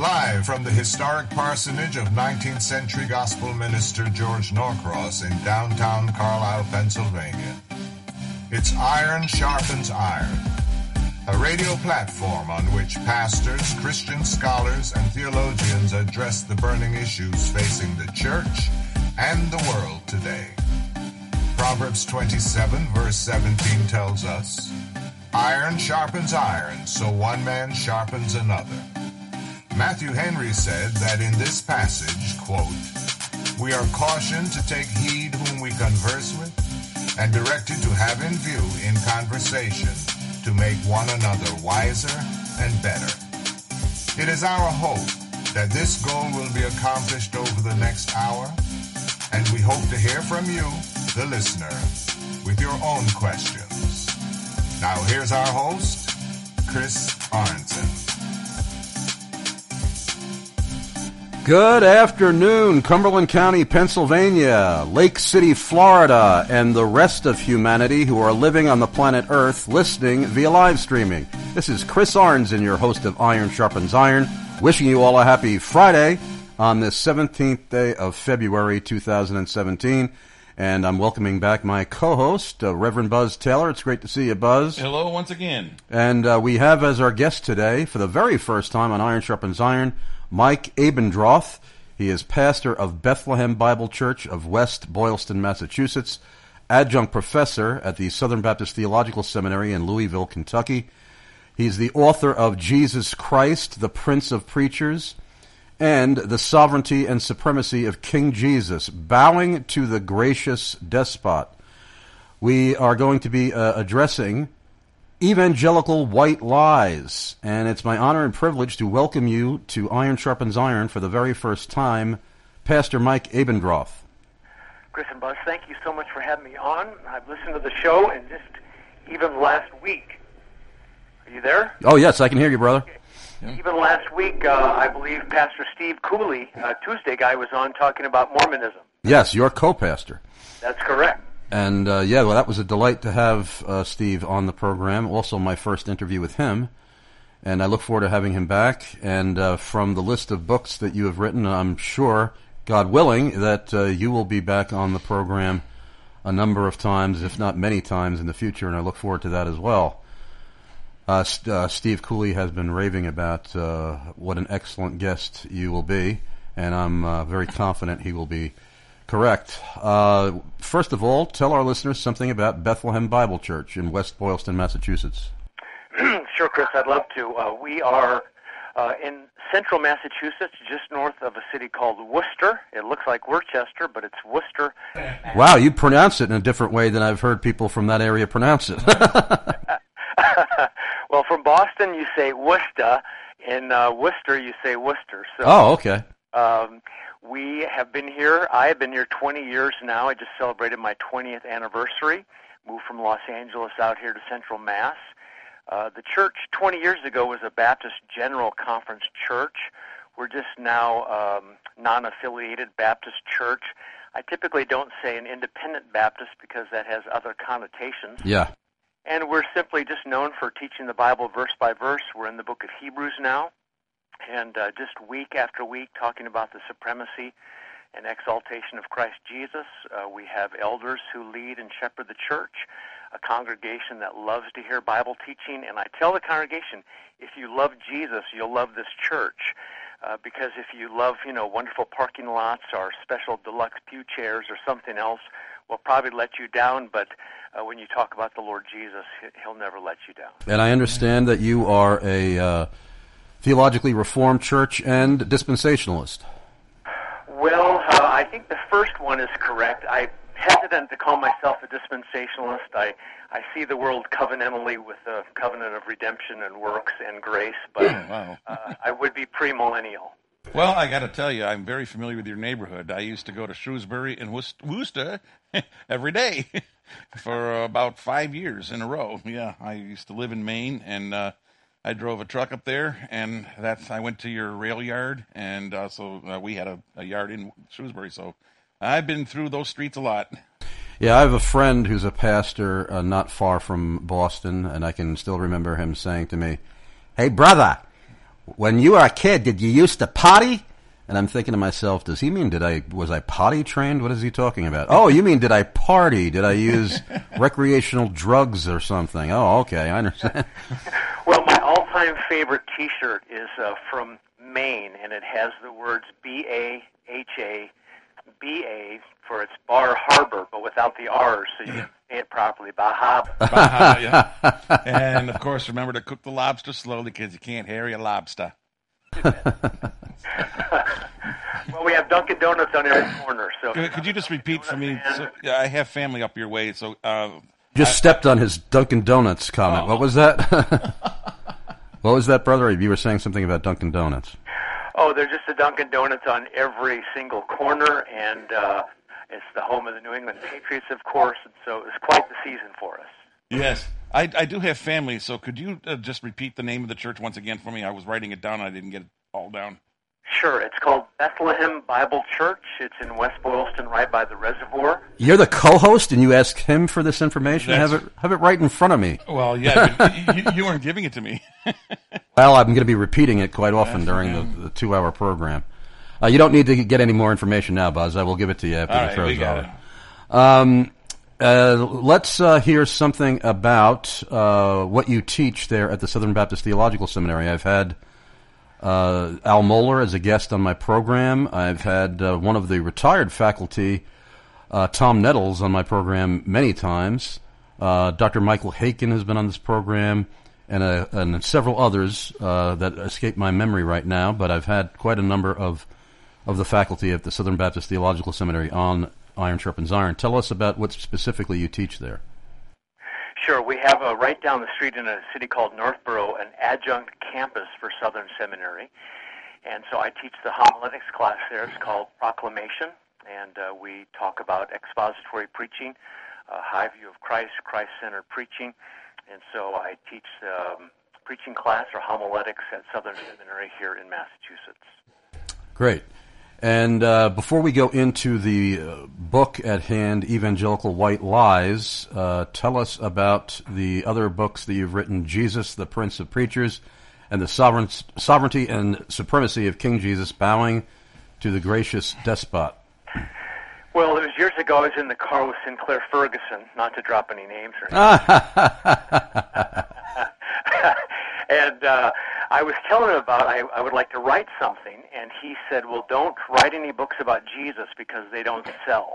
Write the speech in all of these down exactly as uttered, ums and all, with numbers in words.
Live from the historic parsonage of nineteenth century gospel minister George Norcross in downtown Carlisle, Pennsylvania. It's Iron Sharpens Iron, a radio platform on which pastors, Christian scholars, and theologians address the burning issues facing the church and the world today. Proverbs twenty-seven, verse seventeen tells us, "Iron sharpens iron, so one man sharpens another." Matthew Henry said that in this passage, quote, "We are cautioned to take heed whom we converse with, and directed to have in view in conversation to make one another wiser and better." It is our hope that this goal will be accomplished over the next hour, and we hope to hear from you, the listener, with your own questions. Now here's our host, Chris Arnson. Good afternoon, Cumberland County, Pennsylvania, Lake City, Florida, and the rest of humanity who are living on the planet Earth listening via live streaming. This is Chris Arnson, your host of Iron Sharpens Iron, wishing you all a happy Friday on this seventeenth day of February two thousand seventeen. And I'm welcoming back my co-host, uh, Reverend Buzz Taylor. It's great to see you, Buzz. Hello once again. And uh, we have as our guest today, for the very first time on Iron Sharpens Iron, Mike Abendroth. He is pastor of Bethlehem Bible Church of West Boylston, Massachusetts, adjunct professor at the Southern Baptist Theological Seminary in Louisville, Kentucky. He's the author of Jesus Christ, the Prince of Preachers, and the Sovereignty and Supremacy of King Jesus, Bowing to the Gracious Despot. We are going to be uh, addressing evangelical white lies, and it's my honor and privilege to welcome you to Iron Sharpens Iron for the very first time, Pastor Mike Abendroth. Chris and Buzz, thank you so much for having me on. I've listened to the show, and just even last week. Are you there? Oh, yes, I can hear you, brother. Okay. Yeah. Even last week, uh, I believe Pastor Steve Cooley, uh, Tuesday guy, was on talking about Mormonism. Yes, your co-pastor. That's correct. And, uh, yeah, well, that was a delight to have uh, Steve on the program. Also, my first interview with him. And I look forward to having him back. And uh, from the list of books that you have written, I'm sure, God willing, that uh, you will be back on the program a number of times, if not many times in the future. And I look forward to that as well. Uh, St- uh, Steve Cooley has been raving about uh, what an excellent guest you will be. And I'm uh, very confident he will be correct. Uh, first of all, tell our listeners something about Bethlehem Bible Church in West Boylston, Massachusetts. Sure, Chris, I'd love to. Uh, we are uh, in central Massachusetts, just north of a city called Worcester. It looks like Worcester, but it's Worcester. Wow, you pronounce it in a different way than I've heard people from that area pronounce it. Well, from Boston, you say Worcester. In uh, Worcester, you say Worcester. So, oh, okay. Um, We have been here. I have been here twenty years now. I just celebrated my twentieth anniversary. Moved from Los Angeles out here to Central Mass. Uh, the church twenty years ago was a Baptist General Conference church. We're just now um, non-affiliated Baptist church. I typically don't say an independent Baptist because that has other connotations. Yeah. And we're simply just known for teaching the Bible verse by verse. We're in the book of Hebrews now. And uh, just week after week talking about the supremacy and exaltation of Christ Jesus. Uh, we have elders who lead and shepherd the church, a congregation that loves to hear Bible teaching. And I tell the congregation, if you love Jesus, you'll love this church. Uh, because if you love, you know, wonderful parking lots or special deluxe pew chairs or something else, we'll probably let you down. But uh, when you talk about the Lord Jesus, he'll never let you down. And I understand that you are a Uh theologically reformed church and dispensationalist. Well, uh, I think the first one is correct. I'm hesitant to call myself a dispensationalist. I, I see the world covenantally with the covenant of redemption and works and grace, but wow. uh, I would be premillennial. Well, I got to tell you, I'm very familiar with your neighborhood. I used to go to Shrewsbury and Worcester every day for about five years in a row. Yeah, I used to live in Maine, and uh, I drove a truck up there, and that's I went to your rail yard, and uh, so uh, we had a, a yard in Shrewsbury, so I've been through those streets a lot. Yeah, I have a friend who's a pastor uh, not far from Boston, and I can still remember him saying to me, "Hey, brother, when you were a kid, did you used to potty? And I'm thinking to myself, does he mean did I was I potty trained? What is he talking about? Oh, you mean did I party? Did I use recreational drugs or something? Oh, okay, I understand. Well, my all-time favorite T-shirt is uh, from Maine, and it has the words B A H A, B A for its Bar Harbor, but without the R's, so you can say it properly. Bahab. Bahab, yeah. And, of course, remember to cook the lobster slowly because you can't harry a lobster. Well, we have Dunkin' Donuts on every corner. So Could, could you just repeat for me? So, yeah, I have family up your way, so... Uh, just I, stepped on his Dunkin' Donuts comment. Oh. What was that? What was that, brother? You were saying something about Dunkin' Donuts. Oh, there's just a Dunkin' Donuts on every single corner, and uh, it's the home of the New England Patriots, of course, and so it was quite the season for us. Yes. I, I do have family, so could you uh, just repeat the name of the church once again for me? I was writing it down, and I didn't get it all down. Sure. It's called Bethlehem Bible Church. It's in West Boylston, right by the reservoir. You're the co-host, and you ask him for this information? Have it, have it right in front of me. Well, yeah, but you, you weren't giving it to me. Well, I'm going to be repeating it quite often during the, the two-hour program. Uh, you don't need to get any more information now, Buzz. I will give it to you after all the right, show's we got over. It. Um, uh, let's uh, hear something about uh, what you teach there at the Southern Baptist Theological Seminary. I've had uh, Al Mohler as a guest on my program. I've had uh, one of the retired faculty, uh, Tom Nettles, on my program many times. Uh, Doctor Michael Haken has been on this program, and, uh, and several others uh, that escape my memory right now, but I've had quite a number of, of the faculty at the Southern Baptist Theological Seminary on Iron Sharpens Iron. Tell us about what specifically you teach there. Sure. We have uh, right down the street in a city called Northborough an adjunct campus for Southern Seminary. And so I teach the homiletics class there. It's called Proclamation. And uh, we talk about expository preaching, uh, high view of Christ, Christ-centered preaching. And so I teach um, preaching class or homiletics at Southern Seminary here in Massachusetts. Great. And uh, before we go into the uh, book at hand, Evangelical White Lies, uh, tell us about the other books that you've written, Jesus, the Prince of Preachers, and the sovereign, Sovereignty and Supremacy of King Jesus, Bowing to the Gracious Despot. Well, it was years ago. I was in the car with Sinclair Ferguson, not to drop any names or anything. And uh, I was telling him about I, I would like to write something, and he said, well, don't write any books about Jesus because they don't sell.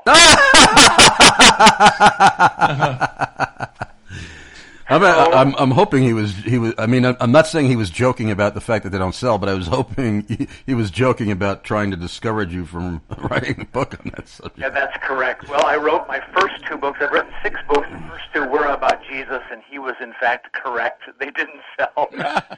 I'm, I'm, I'm hoping he was, he was, I mean, I'm not saying he was joking about the fact that they don't sell, but I was hoping he, he was joking about trying to discourage you from writing a book on that subject. Yeah, that's correct. Well, I wrote my first two books. I've written six books. The first two were about Jesus, and he was, in fact, correct. They didn't sell.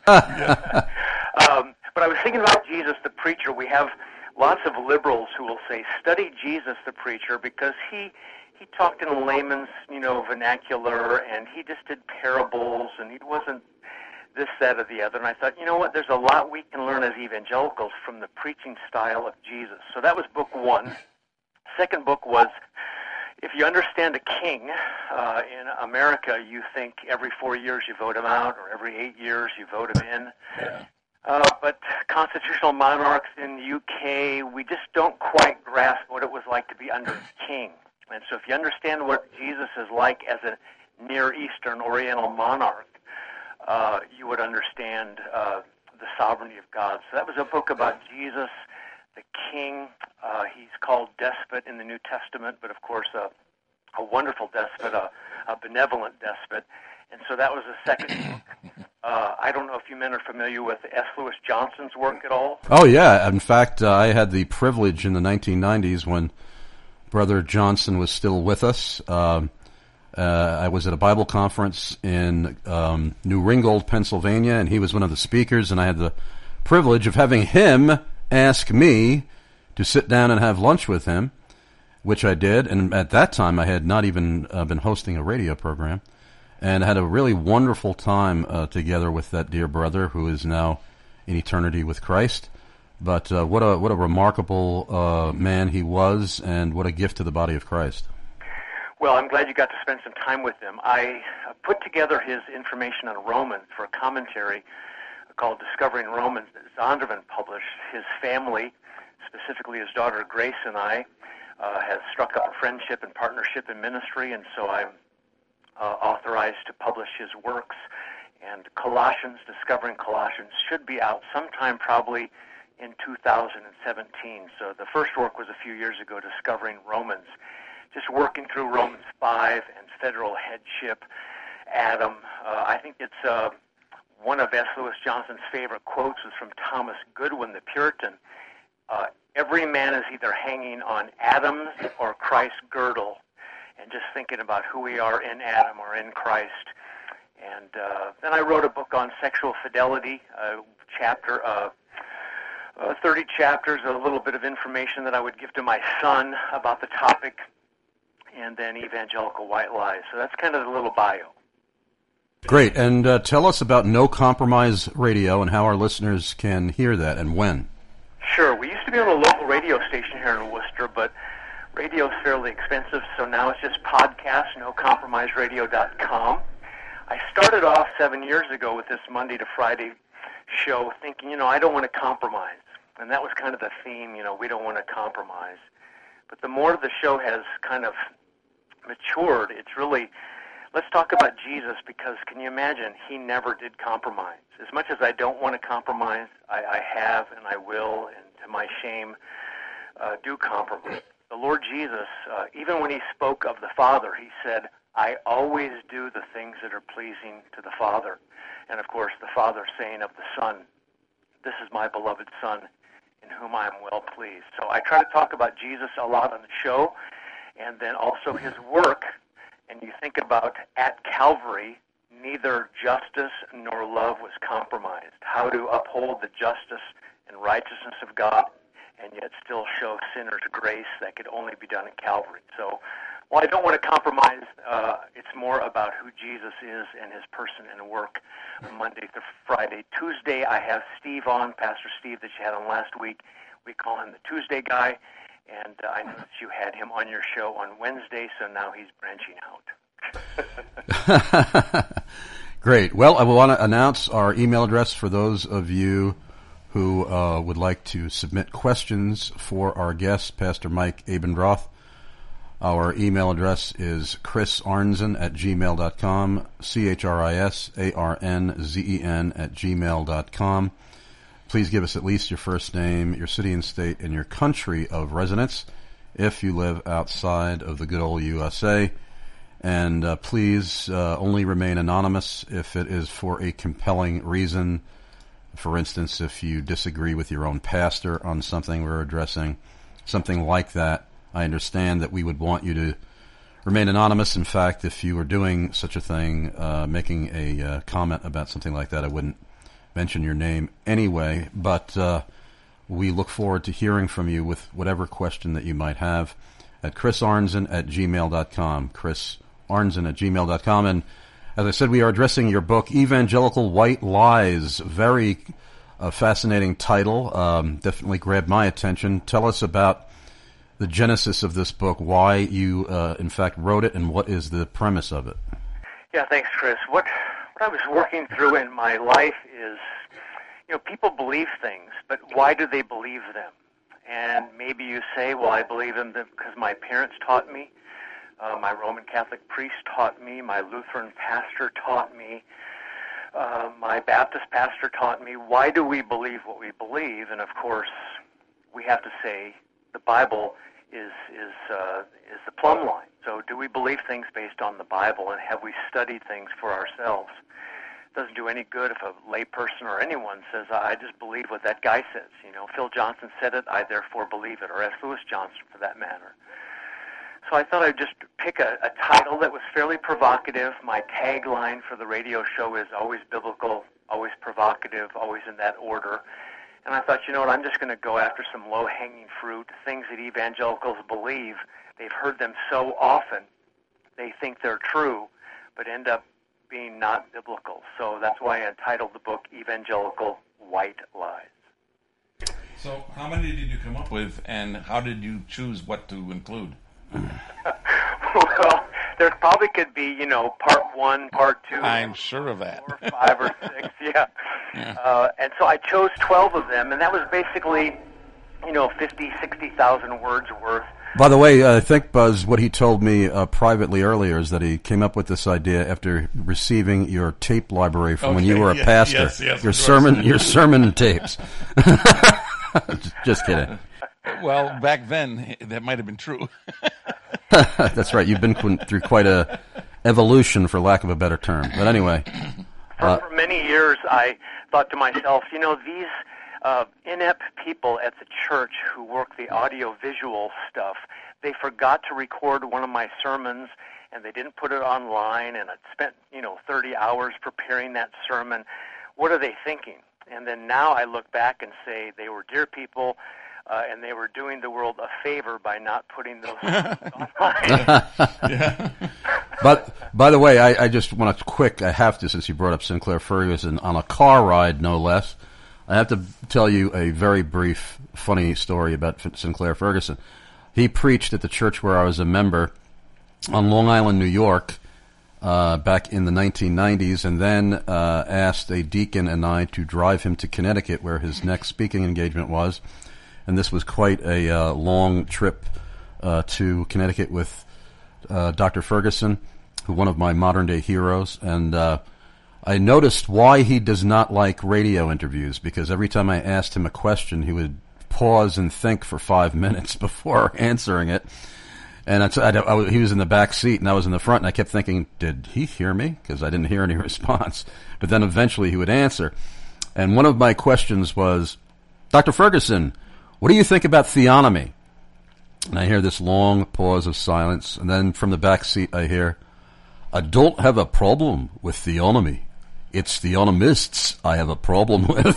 um, but I was thinking about Jesus the Preacher. We have lots of liberals who will say, study Jesus the Preacher, because he... He talked in layman's, you know, vernacular, and he just did parables, and he wasn't this, that, or the other. And I thought, you know what, there's a lot we can learn as evangelicals from the preaching style of Jesus. So that was book one. Second book was, if you understand a king uh, in America, you think every four years you vote him out, or every eight years you vote him in. Yeah. Uh, but constitutional monarchs in the U K, we just don't quite grasp what it was like to be under a king. And so if you understand what Jesus is like as a Near Eastern Oriental monarch, uh, you would understand uh, the sovereignty of God. So that was a book about Jesus, the king. Uh, he's called despot in the New Testament, but of course a, a wonderful despot, a, a benevolent despot. And so that was the second book. Uh, I don't know if you men are familiar with S. Lewis Johnson's work at all. Oh, yeah. In fact, uh, I had the privilege in the nineteen nineties when Brother Johnson was still with us. Um, uh, I was at a Bible conference in um, New Ringgold, Pennsylvania, and he was one of the speakers, and I had the privilege of having him ask me to sit down and have lunch with him, which I did. And at that time, I had not even uh, been hosting a radio program, and had a really wonderful time uh, together with that dear brother who is now in eternity with Christ. But uh, what a what a remarkable uh, man he was, and what a gift to the body of Christ. Well, I'm glad you got to spend some time with him. I put together his information on Romans for a commentary called Discovering Romans that Zondervan published. His family, specifically his daughter Grace and I, uh, has struck up a friendship and partnership in ministry, and so I'm uh, authorized to publish his works. And Colossians, Discovering Colossians, should be out sometime probably in two thousand seventeen. So the first work was a few years ago, Discovering Romans, just working through Romans five and federal headship, Adam. Uh, I think it's uh, one of S. Lewis Johnson's favorite quotes was from Thomas Goodwin, the Puritan. Uh, Every man is either hanging on Adam's or Christ's girdle, and just thinking about who we are in Adam or in Christ. And uh, then I wrote a book on sexual fidelity, a chapter, uh, uh, thirty chapters, a little bit of information that I would give to my son about the topic, and then Evangelical White Lies. So that's kind of the little bio. Great. And uh, tell us about No Compromise Radio and how our listeners can hear that and when. Sure. We used to be on a local radio station here in Worcester, but radio is fairly expensive, so now it's just podcast, no compromise radio dot com. I started off seven years ago with this Monday to Friday show thinking, you know, I don't want to compromise. And that was kind of the theme, you know, we don't want to compromise. But the more the show has kind of matured, it's really, let's talk about Jesus, because can you imagine, he never did compromise. As much as I don't want to compromise, I, I have and I will, and to my shame, uh, do compromise. The Lord Jesus, uh, even when he spoke of the Father, he said, I always do the things that are pleasing to the Father. And of course, the Father saying of the Son, this is my beloved Son, in whom I am well pleased. So I try to talk about Jesus a lot on the show, and then also his work. And you think about at Calvary, neither justice nor love was compromised. How to uphold the justice and righteousness of God and yet still show sinners grace that could only be done at Calvary. So while I don't want to compromise, uh, it's more about who Jesus is and his person and work Monday through Friday. Tuesday, I have Steve on, Pastor Steve that you had on last week. We call him the Tuesday guy. And uh, I know that you had him on your show on Wednesday, so now he's branching out. Great. Well, I want to announce our email address for those of you who uh, would like to submit questions for our guest, Pastor Mike Abendroth. Our email address is chris arnzen at gmail dot com, C H R I S A R N Z E N at gmail dot com. Please give us at least your first name, your city and state, and your country of residence if you live outside of the good old U S A. And uh, please uh, only remain anonymous if it is for a compelling reason. For instance, if you disagree with your own pastor on something we're addressing, something like that, I understand that we would want you to remain anonymous. In fact, if you were doing such a thing, uh, making a uh, comment about something like that, I wouldn't mention your name anyway, but uh, we look forward to hearing from you with whatever question that you might have at chris arnzen at gmail dot com, chris arnzen at gmail dot com. And as I said, we are addressing your book, Evangelical White Lies. Very uh, fascinating title. Um, definitely grabbed my attention. Tell us about the genesis of this book, why you, uh, in fact, wrote it, and what is the premise of it. Yeah, thanks, Chris. What what I was working through in my life is, you know, people believe things, but why do they believe them? And maybe you say, well, I believe them because my parents taught me, uh, my Roman Catholic priest taught me, my Lutheran pastor taught me, uh, my Baptist pastor taught me. Why do we believe what we believe? And of course, we have to say the Bible is is uh, is the plumb line. So do we believe things based on the Bible, and have we studied things for ourselves? It doesn't do any good if a layperson or anyone says, I just believe what that guy says. You know, Phil Johnson said it, I therefore believe it, or S. Lewis Johnson for that matter. So I thought I'd just pick a, a title that was fairly provocative. My tagline for the radio show is always biblical, always provocative, always in that order. And I thought, you know what, I'm just going to go after some low-hanging fruit, things that evangelicals believe. They've heard them so often, they think they're true, but end up being not biblical. So that's why I entitled the book Evangelical White Lies. So how many did you come up with, and how did you choose what to include? Well, there probably could be, you know, part one, part two. I'm sure of that. Four, five, or six, yeah. Yeah. Uh, and so I chose twelve of them, and that was basically, you know, fifty, sixty thousand words worth. By the way, I think, Buzz, what he told me uh, privately earlier is that he came up with this idea after receiving your tape library from when Okay, you were a yes, pastor. yes, yes, your of course. sermon, your sermon tapes. Just kidding. Well, back then, that might have been true. That's right. You've been qu- through quite a evolution, for lack of a better term. But anyway, For, uh, for many years, I thought to myself, you know, these uh, inept people at the church who work the audio-visual stuff, they forgot to record one of my sermons, and they didn't put it online, and I spent, you know, thirty hours preparing that sermon. What are they thinking? And then now I look back and say they were dear people, uh, and they were doing the world a favor by not putting those online. Yeah. but by the way, I, I just want to quick. I have to, since you brought up Sinclair Ferguson on a car ride, no less. I have to tell you a very brief, funny story about Sinclair Ferguson. He preached at the church where I was a member on Long Island, New York, uh, back in the nineteen nineties, and then uh, asked a deacon and I to drive him to Connecticut, where his next speaking engagement was. And this was quite a uh, long trip uh, to Connecticut with uh, Doctor Ferguson, who one of my modern-day heroes. And uh, I noticed why he does not like radio interviews, because every time I asked him a question, he would pause and think for five minutes before answering it. And I, I, I, he was in the back seat, and I was in the front, and I kept thinking, did he hear me? Because I didn't hear any response. But then eventually he would answer. And one of my questions was, Doctor Ferguson, what do you think about theonomy? And I hear this long pause of silence, and then from the back seat I hear, I don't have a problem with theonomy. It's theonomists I have a problem with.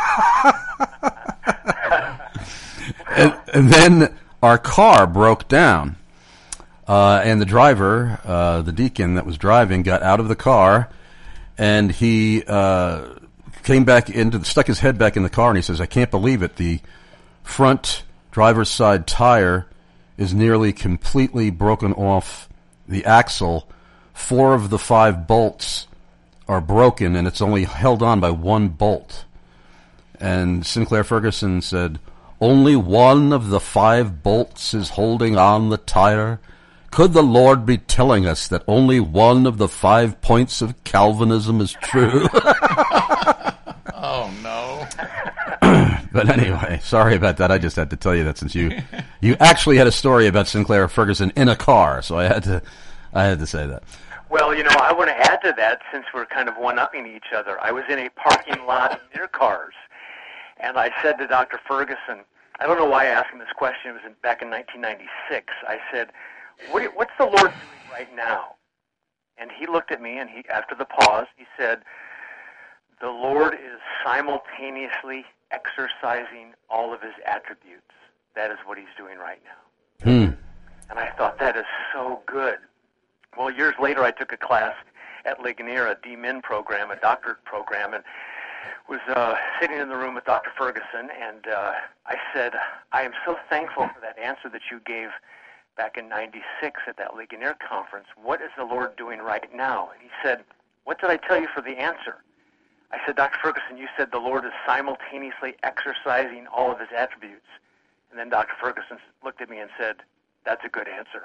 and, and then our car broke down, uh, and the driver, uh, the deacon that was driving, got out of the car, and he uh, came back into, the, stuck his head back in the car, and he says, I can't believe it. The front driver's side tire is nearly completely broken off the axle. Four of the five bolts are broken, and it's only held on by one bolt. And Sinclair Ferguson said, only one of the five bolts is holding on the tire? Could the Lord be telling us that only one of the five points of Calvinism is true? Oh, no. But anyway, sorry about that. I just had to tell you that, since you you actually had a story about Sinclair Ferguson in a car, so I had to I had to say that. Well, you know, I want to add to that, since we're kind of one-upping each other. I was in a parking lot near cars, and I said to Doctor Ferguson, I don't know why I asked him this question. It was in, back in nineteen ninety-six. I said, what, do- what's the Lord doing right now? And he looked at me, and he, after the pause, he said, the Lord is simultaneously exercising all of his attributes. That is what he's doing right now. Hmm. And I thought, that is so good. Well, years later, I took a class at Ligonier, a D Min program, a doctorate program, and was uh, sitting in the room with Doctor Ferguson, and uh, I said, I am so thankful for that answer that you gave back in ninety-six at that Ligonier conference. What is the Lord doing right now? And he said, what did I tell you for the answer? I said, Doctor Ferguson, you said the Lord is simultaneously exercising all of his attributes. And then Doctor Ferguson looked at me and said, that's a good answer.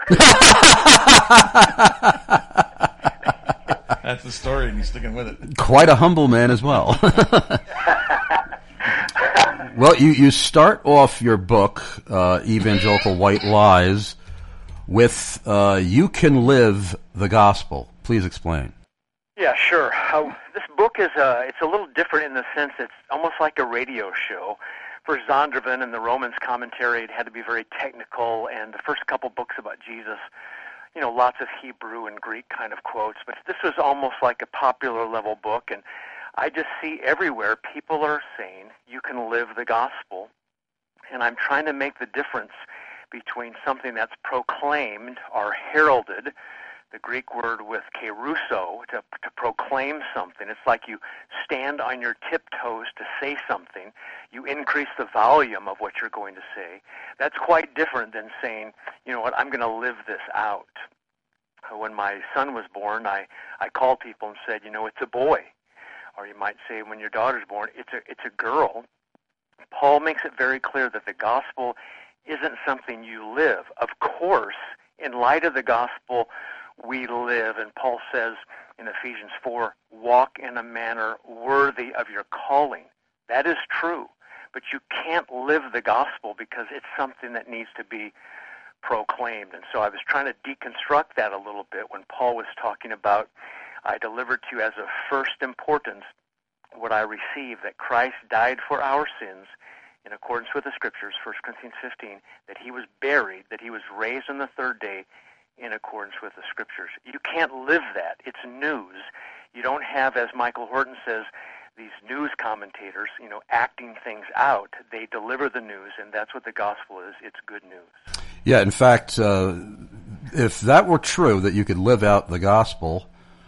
That's the story, and he's sticking with it. Quite a humble man as well. Well, you, you start off your book, uh, Evangelical White Lies, with uh, You Can Live the Gospel. Please explain. Yeah, sure. Uh, this book is uh, it's a little different in the sense it's almost like a radio show. For Zondervan and the Romans commentary, it had to be very technical, and the first couple books about Jesus, you know, lots of Hebrew and Greek kind of quotes. But this was almost like a popular level book, and I just see everywhere people are saying you can live the gospel, and I'm trying to make the difference between something that's proclaimed or heralded, the Greek word with keruso, to, to proclaim something. It's like you stand on your tiptoes to say something. You increase the volume of what you're going to say. That's quite different than saying, you know what, I'm going to live this out. When my son was born, I, I called people and said, you know, it's a boy. Or you might say when your daughter's born, it's a, it's a girl. Paul makes it very clear that the gospel isn't something you live. Of course, in light of the gospel, we live. And Paul says in Ephesians four, walk in a manner worthy of your calling. That is true. But you can't live the gospel because it's something that needs to be proclaimed. And so I was trying to deconstruct that a little bit when Paul was talking about, I delivered to you as of first importance what I received, that Christ died for our sins in accordance with the Scriptures, First Corinthians fifteen, that he was buried, that he was raised on the third day in accordance with the Scriptures. You can't live that. It's news. You don't have, as Michael Horton says, these news commentators, you know, acting things out. They deliver the news, and that's what the gospel is. It's good news. Yeah, in fact, uh, if that were true, that you could live out the gospel,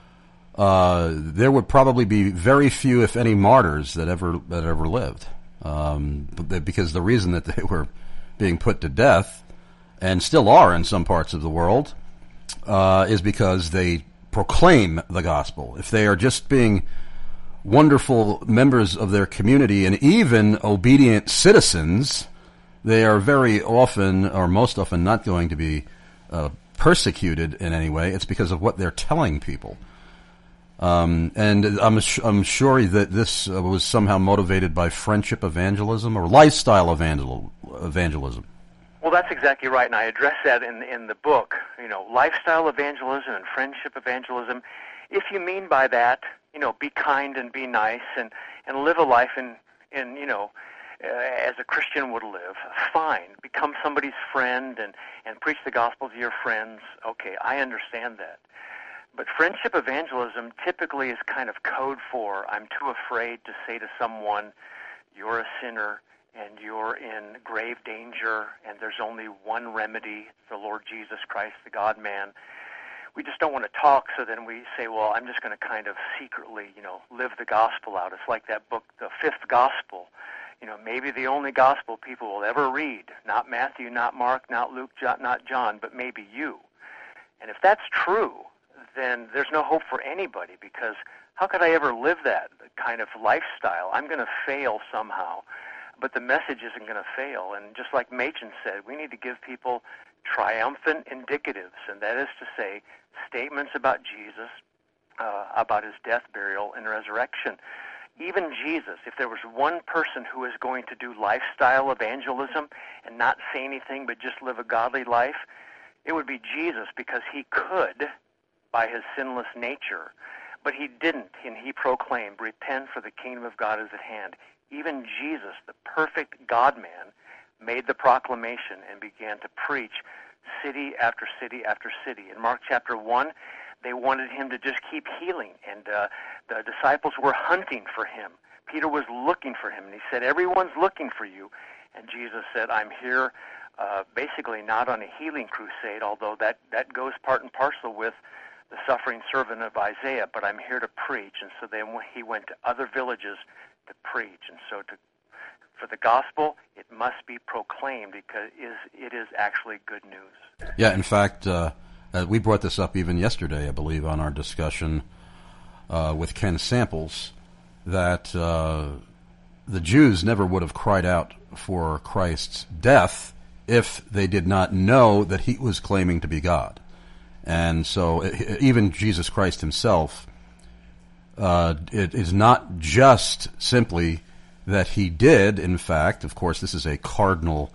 uh, there would probably be very few, if any, martyrs that ever that ever lived. Um, because the reason that they were being put to death, and still are in some parts of the world, uh, is because they proclaim the gospel. If they are just being wonderful members of their community and even obedient citizens, they are very often, or most often, not going to be uh, persecuted in any way. It's because of what they're telling people. Um, and I'm, I'm sure that this uh, was somehow motivated by friendship evangelism or lifestyle evangel- evangelism. Well, that's exactly right, and I address that in in the book. You know, lifestyle evangelism and friendship evangelism. If you mean by that, you know, be kind and be nice and, and live a life in, in you know, uh, as a Christian would live, fine. Become somebody's friend and, and preach the gospel to your friends. Okay, I understand that. But friendship evangelism typically is kind of code for, I'm too afraid to say to someone, you're a sinner and you're in grave danger and there's only one remedy, the Lord Jesus Christ, the God-man. We just don't want to talk, so then we say, well, I'm just going to kind of secretly, you know, live the gospel out. It's like that book, The Fifth Gospel. You know, maybe the only gospel people will ever read. Not Matthew, not Mark, not Luke, not John, but maybe you. And if that's true, then there's no hope for anybody, because how could I ever live that kind of lifestyle? I'm going to fail somehow, but the message isn't going to fail. And just like Machen said, we need to give people triumphant indicatives, and that is to say, statements about Jesus, uh, about his death, burial, and resurrection. Even Jesus, if there was one person who is going to do lifestyle evangelism and not say anything but just live a godly life, it would be Jesus, because he could by his sinless nature, but he didn't, and he proclaimed, repent, for the kingdom of God is at hand. Even Jesus, the perfect God-man, made the proclamation and began to preach city after city after city. In Mark chapter one, they wanted him to just keep healing, and uh, the disciples were hunting for him. Peter was looking for him, and he said, everyone's looking for you. And Jesus said, I'm here uh, basically not on a healing crusade, although that, that goes part and parcel with the suffering servant of Isaiah, but I'm here to preach. And so then he went to other villages to preach. And so to, for the gospel, it must be proclaimed, because it is, it is actually good news. Yeah, in fact, uh, uh, we brought this up even yesterday, I believe, on our discussion uh, with Ken Samples, that uh, the Jews never would have cried out for Christ's death if they did not know that he was claiming to be God. And so even Jesus Christ himself, uh, it is not just simply that he did, in fact, of course, this is a cardinal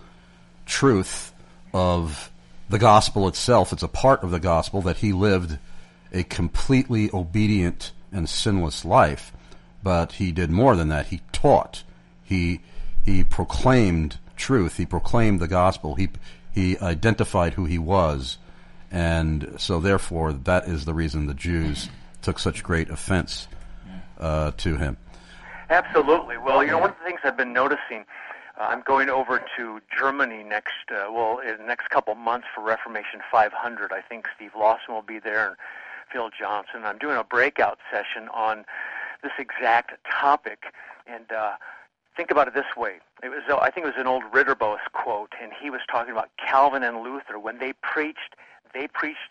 truth of the gospel itself. It's a part of the gospel that he lived a completely obedient and sinless life. But he did more than that. He taught. He he proclaimed truth. He proclaimed the gospel. He he identified who he was. And so, therefore, that is the reason the Jews took such great offense uh, to him. Absolutely. Well, you know, one of the things I've been noticing, uh, I'm going over to Germany next, uh, well, in the next couple months for Reformation five hundred. I think Steve Lawson will be there and Phil Johnson. I'm doing a breakout session on this exact topic. And uh, think about it this way. It was, I think it was an old Ritterboss quote, and he was talking about Calvin and Luther. When they preached, they preached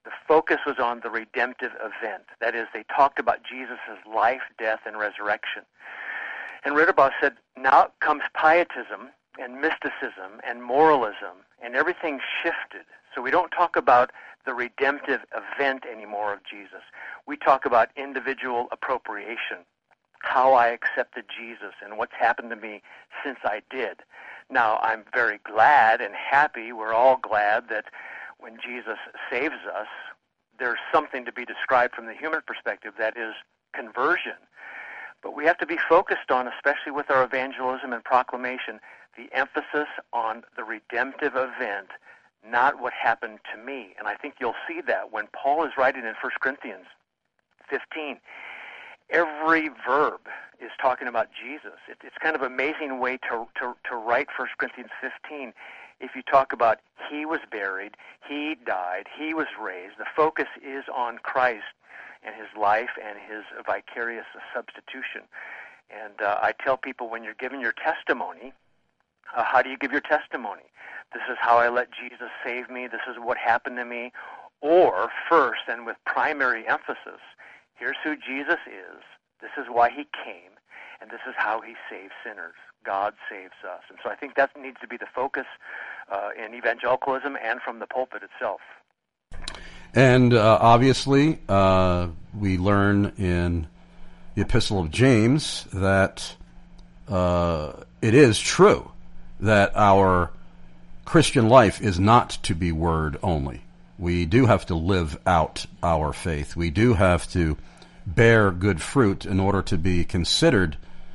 The focus was on the redemptive event. That is, they talked about Jesus' life, death, and resurrection. And Ritterbaugh said, now comes pietism and mysticism and moralism, and everything shifted. So we don't talk about the redemptive event anymore of Jesus. We talk about individual appropriation, how I accepted Jesus and what's happened to me since I did. Now, I'm very glad and happy, we're all glad that when Jesus saves us, there's something to be described from the human perspective, that is conversion. But we have to be focused on, especially with our evangelism and proclamation, the emphasis on the redemptive event, not what happened to me. And I think you'll see that when Paul is writing in First Corinthians fifteen. Every verb is talking about Jesus. It, it's kind of an amazing way to, to, to write First Corinthians fifteen. If you talk about he was buried, he died, he was raised, the focus is on Christ and his life and his vicarious substitution. And uh, I tell people, when you're giving your testimony, uh, how do you give your testimony? This is how I let Jesus save me. This is what happened to me. Or first, and with primary emphasis, here's who Jesus is. This is why he came. And this is how he saves sinners. God saves us. And so I think that needs to be the focus uh, in evangelicalism and from the pulpit itself. And uh, obviously, uh, we learn in the Epistle of James that uh, it is true that our Christian life is not to be word only. We do have to live out our faith. We do have to bear good fruit in order to be considered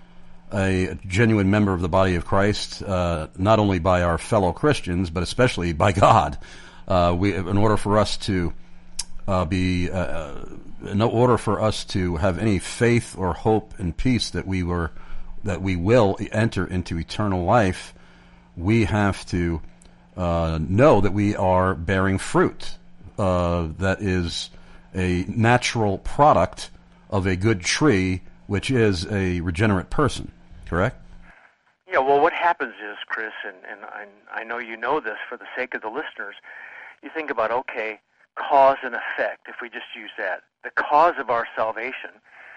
a genuine member of the body of Christ, uh, not only by our fellow Christians, but especially by God. Uh, we, in order for us to uh, be, uh, in order for us to have any faith or hope and peace that we were, that we will enter into eternal life, we have to uh, know that we are bearing fruit uh, that is a natural product of a good tree, which is a regenerate person. Correct? Yeah, well, what happens is, Chris, and, and I, I know you know this for the sake of the listeners, you think about, okay, cause and effect, if we just use that. The cause of our salvation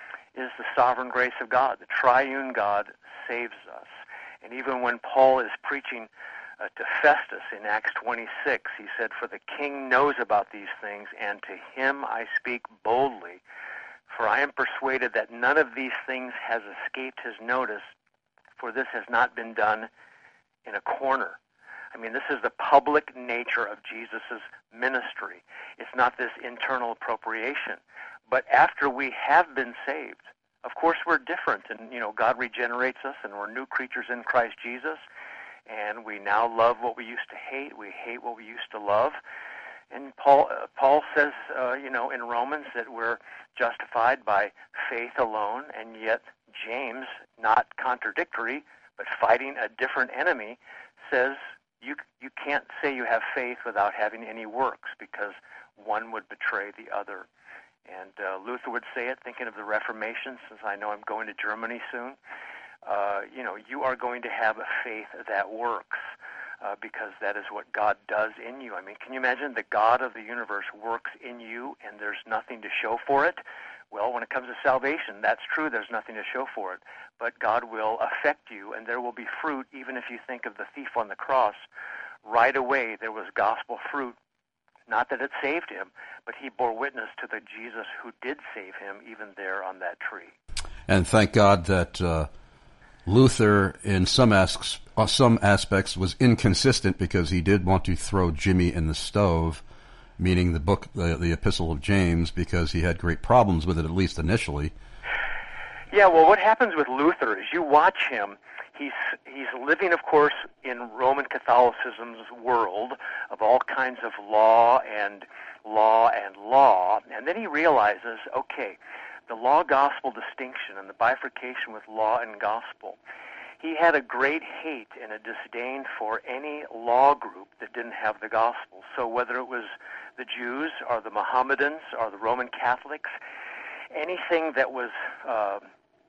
is the sovereign grace of God. The triune God saves us. And even when Paul is preaching uh, to Festus in Acts twenty-six, he said, for the king knows about these things, and to him I speak boldly, for I am persuaded that none of these things has escaped his notice, for this has not been done in a corner. I mean, this is the public nature of Jesus' ministry. It's not this internal appropriation. But after we have been saved, of course we're different, and, you know, God regenerates us, and we're new creatures in Christ Jesus, and we now love what we used to hate. We hate what we used to love. And Paul uh, Paul says, uh, you know, in Romans that we're justified by faith alone, and yet James, not contradictory, but fighting a different enemy, says you you can't say you have faith without having any works, because one would betray the other. And uh, Luther would say it, thinking of the Reformation, since I know I'm going to Germany soon. Uh, you know, you are going to have a faith that works. Uh, because that is what God does in you. I mean, can you imagine the God of the universe works in you and there's nothing to show for it? Well, when it comes to salvation, that's true. There's nothing to show for it. But God will affect you, and there will be fruit, even if you think of the thief on the cross. Right away, there was gospel fruit. Not that it saved him, but he bore witness to the Jesus who did save him, even there on that tree. And thank God that uh, Luther, in some asks, uh, some aspects, was inconsistent, because he did want to throw Jimmy in the stove, meaning the book, the, the Epistle of James, because he had great problems with it, at least initially. Yeah, well, what happens with Luther is you watch him. He's he's living, of course, in Roman Catholicism's world of all kinds of law and law and law, and then he realizes, okay, the law-gospel distinction and the bifurcation with law and gospel. He had a great hate and a disdain for any law group that didn't have the gospel. So whether it was the Jews or the Mohammedans or the Roman Catholics, anything that was uh,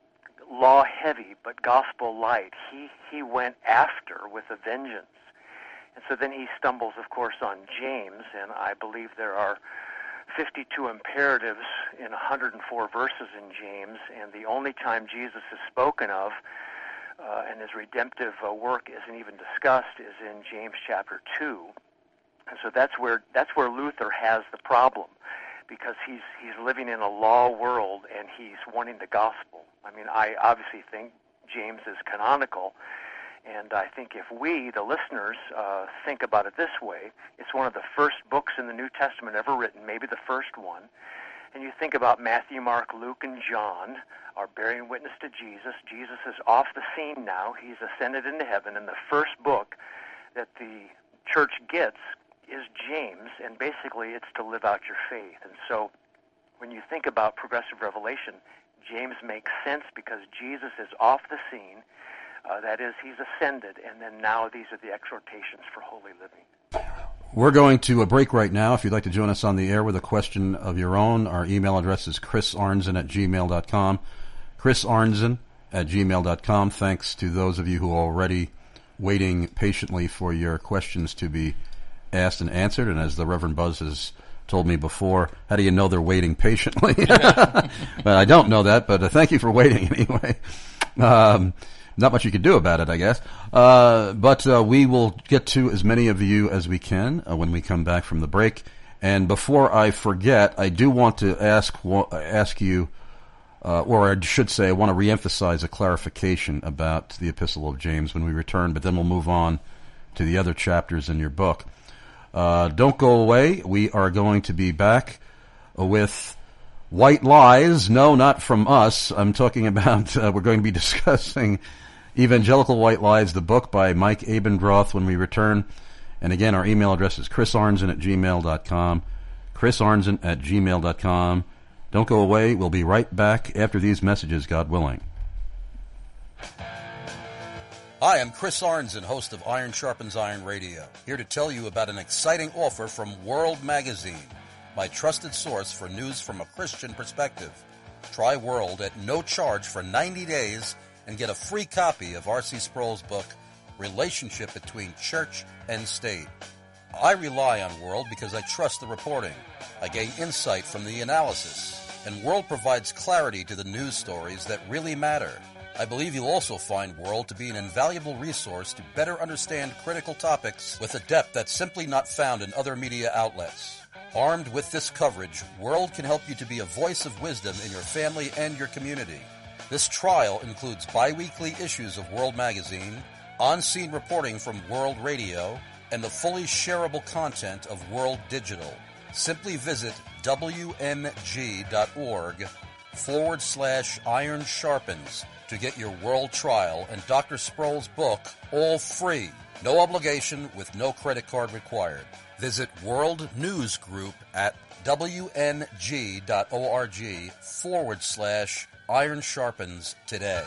law-heavy but gospel-light, he, he went after with a vengeance. And so then he stumbles, of course, on James, and I believe there are fifty-two imperatives in one hundred four verses in James, and the only time Jesus is spoken of uh, and his redemptive uh, work isn't even discussed is in James chapter two. And so that's where that's where Luther has the problem, because he's he's living in a law world and he's wanting the gospel. I mean, I obviously think James is canonical, and I think if we, the listeners, uh, think about it this way, it's one of the first books in the New Testament ever written, maybe the first one. And you think about Matthew, Mark, Luke, and John are bearing witness to Jesus. Jesus is off the scene now. He's ascended into heaven, and the first book that the church gets is James, and basically it's to live out your faith. And so when you think about progressive revelation, James makes sense because Jesus is off the scene. Uh, that is, he's ascended, and then now these are the exhortations for holy living. We're going to a break right now. If you'd like to join us on the air with a question of your own, our email address is chris arnzen at gmail dot com. chris arnzen at gmail dot com. Thanks to those of you who are already waiting patiently for your questions to be asked and answered. And as the Reverend Buzz has told me before, how do you know they're waiting patiently? But I don't know that, but uh, thank you for waiting anyway. Um, not much you can do about it, I guess. Uh, but uh, we will get to as many of you as we can uh, when we come back from the break. And before I forget, I do want to ask ask you, uh, or I should say, I want to reemphasize a clarification about the Epistle of James when we return, but then we'll move on to the other chapters in your book. Uh, don't go away. We are going to be back with White Lies. No, not from us. I'm talking about, uh, we're going to be discussing Evangelical White Lies, the book by Mike Abendroth, when we return. And again, our email address is chris arnzen at gmail dot com. chris arnzen at gmail dot com. Don't go away. We'll be right back after these messages, God willing. Hi, I'm Chris Arnzen, host of Iron Sharpens Iron Radio, here to tell you about an exciting offer from World Magazine, my trusted source for news from a Christian perspective. Try World at no charge for ninety days and get a free copy of R C Sproul's book, Relationship Between Church and State. I rely on World because I trust the reporting. I gain insight from the analysis, and World provides clarity to the news stories that really matter. I believe you'll also find World to be an invaluable resource to better understand critical topics with a depth that's simply not found in other media outlets. Armed with this coverage, World can help you to be a voice of wisdom in your family and your community. This trial includes bi-weekly issues of World Magazine, on-scene reporting from World Radio, and the fully shareable content of World Digital. Simply visit W M G dot org forward slash iron sharpens to get your World trial and Doctor Sproul's book all free. No obligation with no credit card required. Visit World News Group at W N G dot org forward slash iron sharpens today.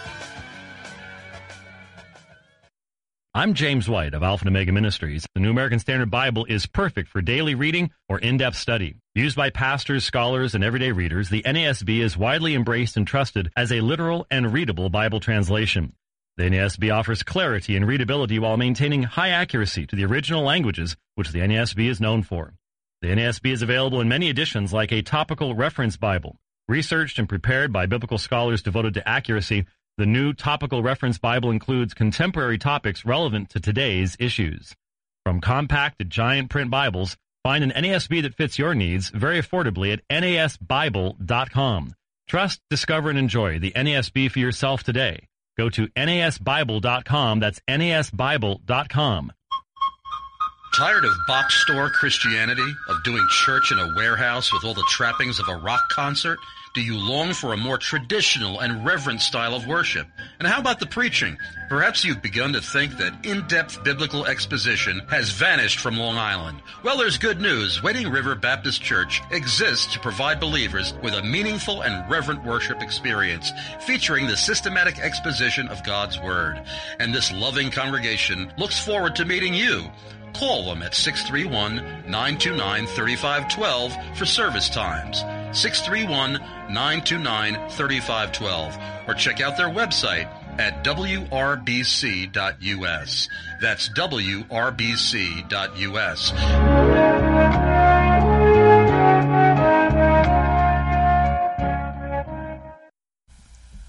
I'm James White of Alpha and Omega Ministries. The New American Standard Bible is perfect for daily reading or in-depth study. Used by pastors, scholars, and everyday readers, the N A S B is widely embraced and trusted as a literal and readable Bible translation. The N A S B offers clarity and readability while maintaining high accuracy to the original languages, which the N A S B is known for. The N A S B is available in many editions like a topical reference Bible. Researched and prepared by biblical scholars devoted to accuracy, the new Topical Reference Bible includes contemporary topics relevant to today's issues. From compact to giant print Bibles, find an N A S B that fits your needs very affordably at N A S Bible dot com. Trust, discover, and enjoy the N A S B for yourself today. Go to N A S Bible dot com. That's N A S Bible dot com. Tired of box store Christianity, of doing church in a warehouse with all the trappings of a rock concert? Do you long for a more traditional and reverent style of worship? And how about the preaching? Perhaps you've begun to think that in-depth biblical exposition has vanished from Long Island. Well, there's good news. Wading River Baptist Church exists to provide believers with a meaningful and reverent worship experience featuring the systematic exposition of God's Word. And this loving congregation looks forward to meeting you. Call them at six three one, nine two nine, three five one two for service times. six three one, nine two nine, three five one two. Or check out their website at W R B C dot U S. That's W R B C dot U S.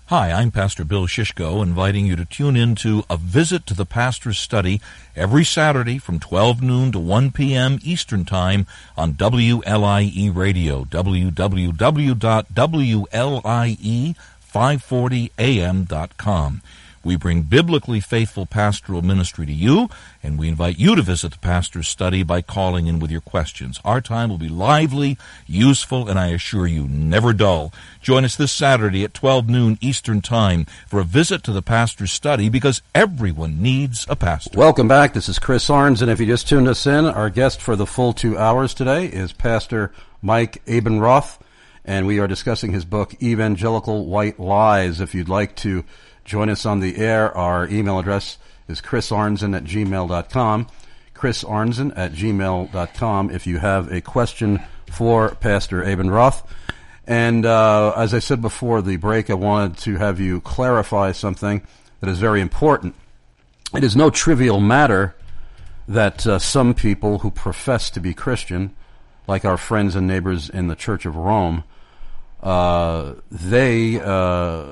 Hi, I'm Pastor Bill Shishko, inviting you to tune in to A Visit to the Pastor's Study every Saturday from twelve noon to one p.m. Eastern Time on W L I E Radio, w w w dot w l i e five forty a m dot com. We bring biblically faithful pastoral ministry to you, and we invite you to visit the Pastor's Study by calling in with your questions. Our time will be lively, useful, and I assure you, never dull. Join us this Saturday at twelve noon Eastern Time for a visit to the Pastor's Study, because everyone needs a pastor. Welcome back. This is Chris Arns, and if you just tuned us in, our guest for the full two hours today is Pastor Mike Abendroth, and we are discussing his book, Evangelical White Lies. If you'd like to join us on the air, our email address is chrisarnzen at gmail dot com, chrisarnzen at gmail dot com if you have a question for Pastor Abendroth. And uh, as I said before the break, I wanted to have you clarify something that is very important. It is no trivial matter that uh, some people who profess to be Christian, like our friends and neighbors in the Church of Rome, uh, they... Uh,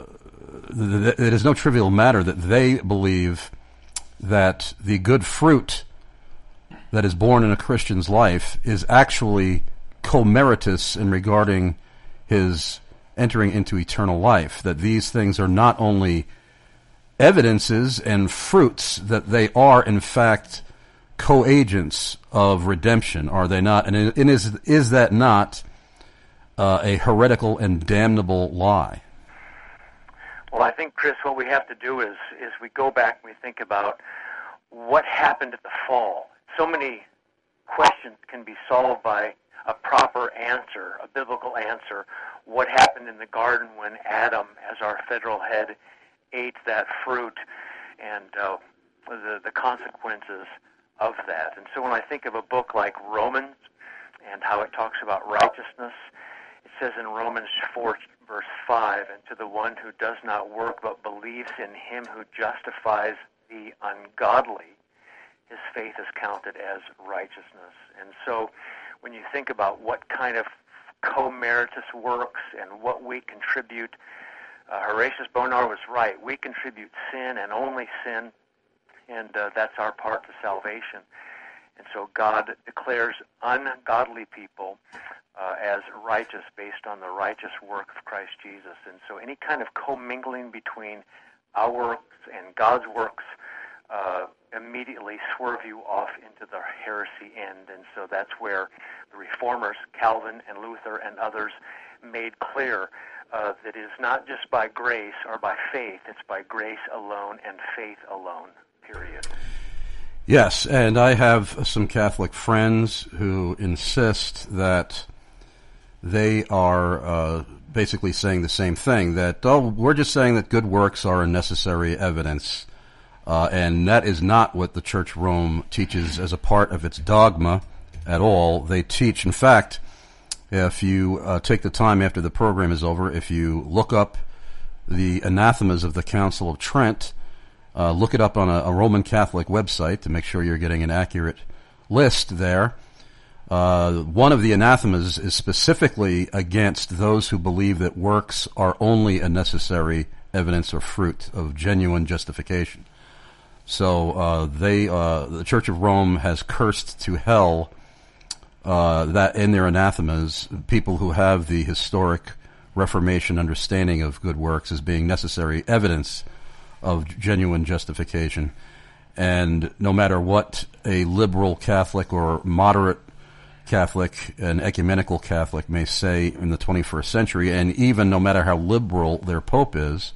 it is no trivial matter that they believe that the good fruit that is born in a Christian's life is actually co-meritus in regarding his entering into eternal life, that these things are not only evidences and fruits, that they are, in fact, co-agents of redemption, are they not? And, it, and is, is that not uh, a heretical and damnable lie? Well, I think, Chris, what we have to do is is we go back and we think about what happened at the fall. So many questions can be solved by a proper answer, a biblical answer. What happened in the garden when Adam, as our federal head, ate that fruit, and uh, the, the consequences of that. And so when I think of a book like Romans and how it talks about righteousness, it says in Romans four, verse five, and to the one who does not work but believes in him who justifies the ungodly, his faith is counted as righteousness. And so when you think about what kind of co-meritus works and what we contribute, uh, Horatius Bonar was right. We contribute sin and only sin, and uh, that's our part to salvation. And so God declares ungodly people Uh, as righteous based on the righteous work of Christ Jesus. And so any kind of commingling between our works and God's works uh, immediately swerve you off into the heresy end. And so that's where the Reformers, Calvin and Luther and others, made clear uh, that it is not just by grace or by faith, it's by grace alone and faith alone, period. Yes, and I have some Catholic friends who insist that they are uh, basically saying the same thing, that, oh, we're just saying that good works are a necessary evidence, uh, and that is not what the Church of Rome teaches as a part of its dogma at all. They teach, in fact, if you uh, take the time after the program is over, if you look up the anathemas of the Council of Trent, uh, look it up on a, a Roman Catholic website to make sure you're getting an accurate list there. Uh, one of the anathemas is specifically against those who believe that works are only a necessary evidence or fruit of genuine justification. So uh, they, uh, the Church of Rome has cursed to hell uh, that in their anathemas people who have the historic Reformation understanding of good works as being necessary evidence of genuine justification. And no matter what a liberal Catholic or moderate Catholic, an ecumenical Catholic may say in the twenty-first century, and even no matter how liberal their pope is,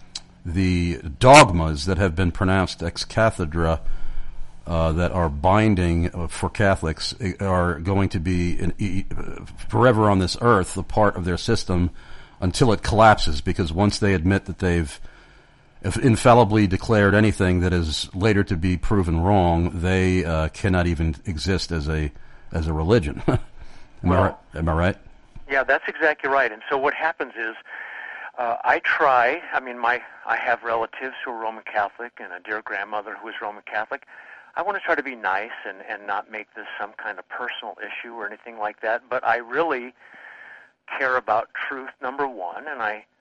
the dogmas that have been pronounced ex cathedra uh, that are binding for Catholics are going to be in, forever on this earth a part of their system until it collapses, because once they admit that they've infallibly declared anything that is later to be proven wrong, they uh, cannot even exist as a as a religion. Am well, I right? Am I right? Yeah, that's exactly right. And so what happens is, uh, I try, I mean, my I have relatives who are Roman Catholic and a dear grandmother who is Roman Catholic. I want to try to be nice and, and not make this some kind of personal issue or anything like that, but I really care about truth, number one, and I,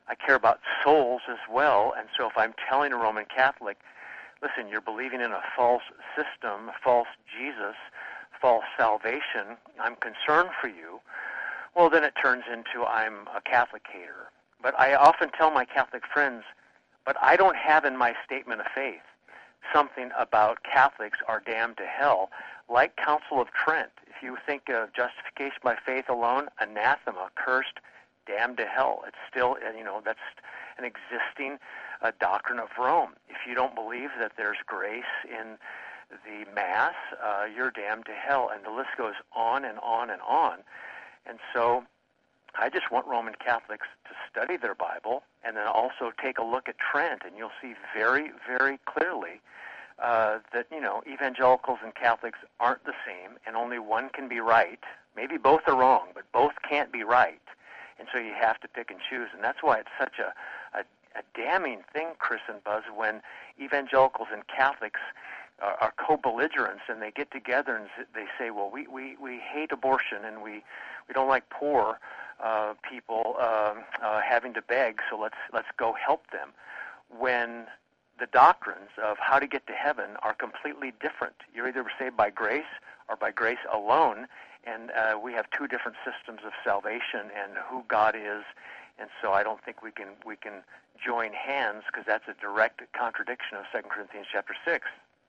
I care about souls as well. And so if I'm telling a Roman Catholic, listen, you're believing in a false system, a false Jesus, false salvation, I'm concerned for you, well, then it turns into I'm a Catholic hater. But I often tell my Catholic friends, but I don't have in my statement of faith something about Catholics are damned to hell, like Council of Trent. If you think of justification by faith alone, anathema, cursed, damned to hell. It's still, you know, that's an existing uh, doctrine of Rome. If you don't believe that there's grace in the Mass, uh, you're damned to hell. And the list goes on and on and on. And so I just want Roman Catholics to study their Bible and then also take a look at Trent, and you'll see very, very clearly uh, that, you know, evangelicals and Catholics aren't the same, and only one can be right. Maybe both are wrong, but both can't be right. And so you have to pick and choose. And that's why it's such a, a, a damning thing, Chris and Buzz, when evangelicals and Catholics are, are co-belligerents and they get together and they say, well, we, we, we hate abortion and we, we don't like poor uh, people uh, uh, having to beg, so let's, let's go help them. When the doctrines of how to get to heaven are completely different. You're either saved by grace or by grace alone. And uh, we have two different systems of salvation and who God is, and so I don't think we can we can join hands because that's a direct contradiction of Second Corinthians chapter six.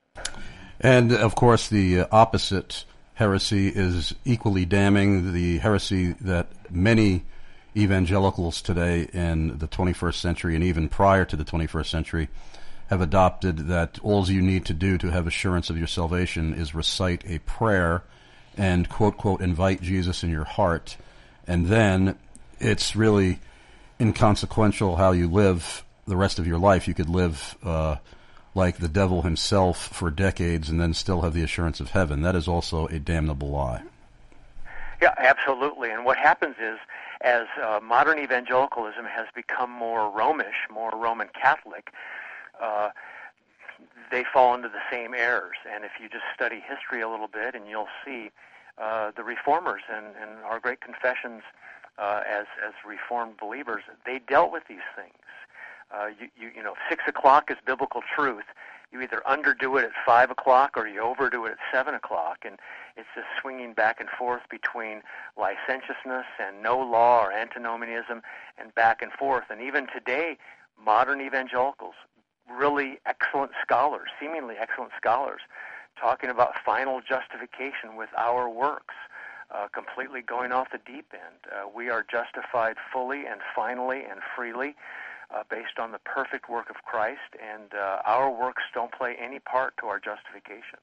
And of course, the uh, opposite heresy is equally damning. The heresy that many evangelicals today in the twenty-first century and even prior to the twenty-first century have adopted, that all you need to do to have assurance of your salvation is recite a prayer and, quote, quote, invite Jesus in your heart, and then it's really inconsequential how you live the rest of your life. You could live uh, like the devil himself for decades and then still have the assurance of heaven. That is also a damnable lie. Yeah, absolutely. And what happens is, as uh, modern evangelicalism has become more Romish, more Roman Catholic, uh, they fall into the same errors. And if you just study history a little bit, and you'll see uh, the Reformers and, and our great confessions uh, as as Reformed believers, they dealt with these things. Uh, you, you you know, six o'clock is biblical truth. You either underdo it at five o'clock or you overdo it at seven o'clock, and it's just swinging back and forth between licentiousness and no law or antinomianism, and back and forth. And even today, modern evangelicals, really excellent scholars, seemingly excellent scholars, talking about final justification with our works, uh, completely going off the deep end. Uh, we are justified fully and finally and freely uh, based on the perfect work of Christ, and uh, our works don't play any part to our justification.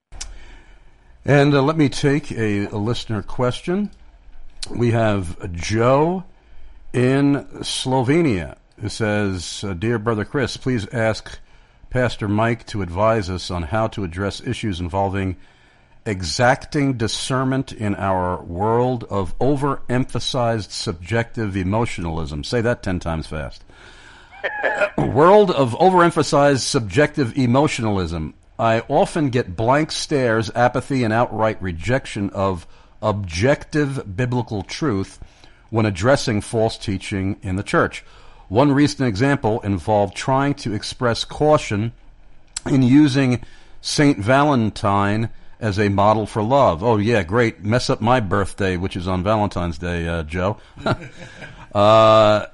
And uh, let me take a, a listener question. We have Joe in Slovenia who says, uh, Dear Brother Chris, please ask Pastor Mike to advise us on how to address issues involving exacting discernment in our world of overemphasized subjective emotionalism. Say that ten times fast. World of overemphasized subjective emotionalism. I often get blank stares, apathy, and outright rejection of objective biblical truth when addressing false teaching in the church. One recent example involved trying to express caution in using Saint Valentine as a model for love. Oh, yeah, great. Mess up my birthday, which is on Valentine's Day, uh, Joe. uh,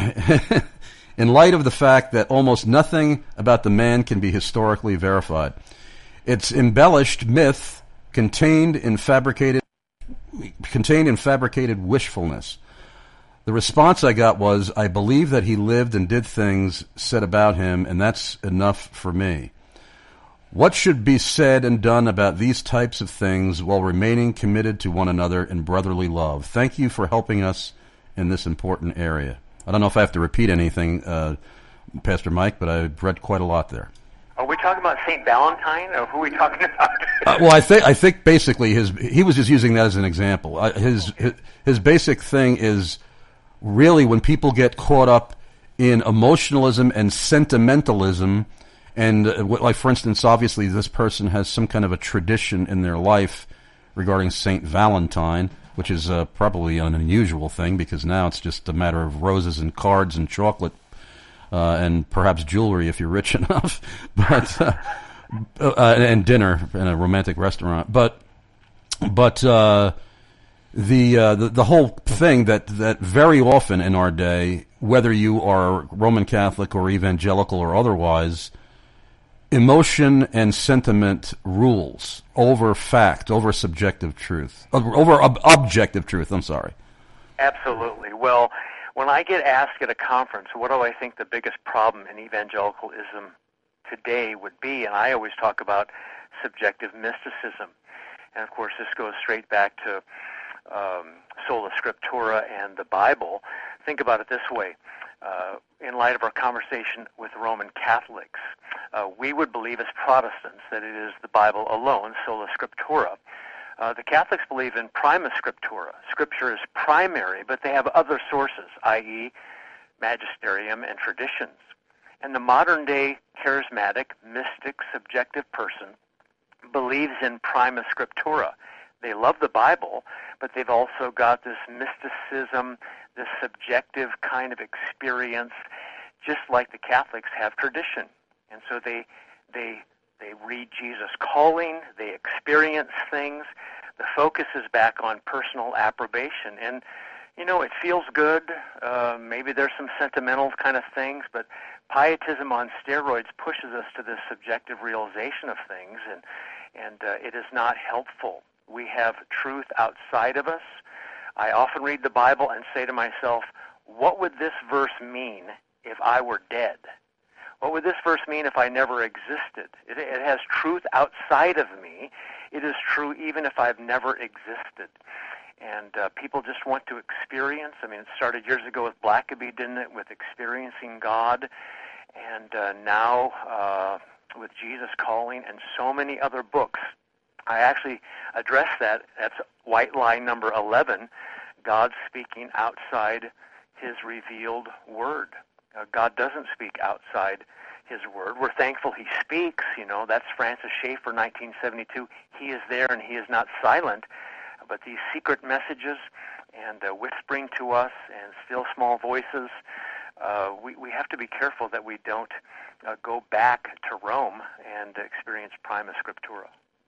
in light of the fact that almost nothing about the man can be historically verified. It's embellished myth contained in fabricated contained in fabricated wishfulness. The response I got was, I believe that he lived and did things said about him, and that's enough for me. What should be said and done about these types of things while remaining committed to one another in brotherly love? Thank you for helping us in this important area. I don't know if I have to repeat anything, uh, Pastor Mike, but I've read quite a lot there. Are we talking about Saint Valentine, or who are we talking about? uh, well, I think I think basically his he was just using that as an example. Uh, his, okay. his his basic thing is really when people get caught up in emotionalism and sentimentalism, and uh, like for instance, obviously this person has some kind of a tradition in their life regarding Saint Valentine. which is uh, probably an unusual thing because now it's just a matter of roses and cards and chocolate uh, and perhaps jewelry if you're rich enough, but uh, uh, and dinner in a romantic restaurant. But but uh, the, uh, the the whole thing that that very often in our day, whether you are Roman Catholic or evangelical or otherwise, emotion and sentiment rules over fact, over subjective truth, over ob- objective truth, I'm sorry. Absolutely. Well, when I get asked at a conference, what do I think the biggest problem in evangelicalism today would be, and I always talk about subjective mysticism. And, of course, this goes straight back to um, sola scriptura and the Bible. Think about it this way. Uh, in light of our conversation with Roman Catholics, uh, we would believe as Protestants that it is the Bible alone, sola scriptura. Uh, the Catholics believe in prima scriptura. Scripture is primary, but they have other sources, that is magisterium and traditions. And the modern-day charismatic, mystic, subjective person believes in prima scriptura. They love the Bible, but they've also got this mysticism, this subjective kind of experience, just like the Catholics have tradition. And so they they they read Jesus Calling, they experience things. The focus is back on personal approbation. And, you know, it feels good. Uh, maybe there's some sentimental kind of things, but pietism on steroids pushes us to this subjective realization of things, and, and uh, it is not helpful. We have truth outside of us. I often read the Bible and say to myself, what would this verse mean if I were dead? What would this verse mean if I never existed? It, it has truth outside of me. It is true even if I've never existed. And uh, people just want to experience. I mean, it started years ago with Blackaby, didn't it, with experiencing God. And uh, now uh, with Jesus Calling and so many other books. I actually address that. That's white lie number eleven, God speaking outside his revealed word. Uh, God doesn't speak outside his word. We're thankful he speaks. You know, that's Francis Schaeffer, nineteen seventy-two. He is there and he is not silent. But these secret messages and uh, whispering to us and still small voices, uh, we, we have to be careful that we don't uh, go back to Rome and experience prima scriptura.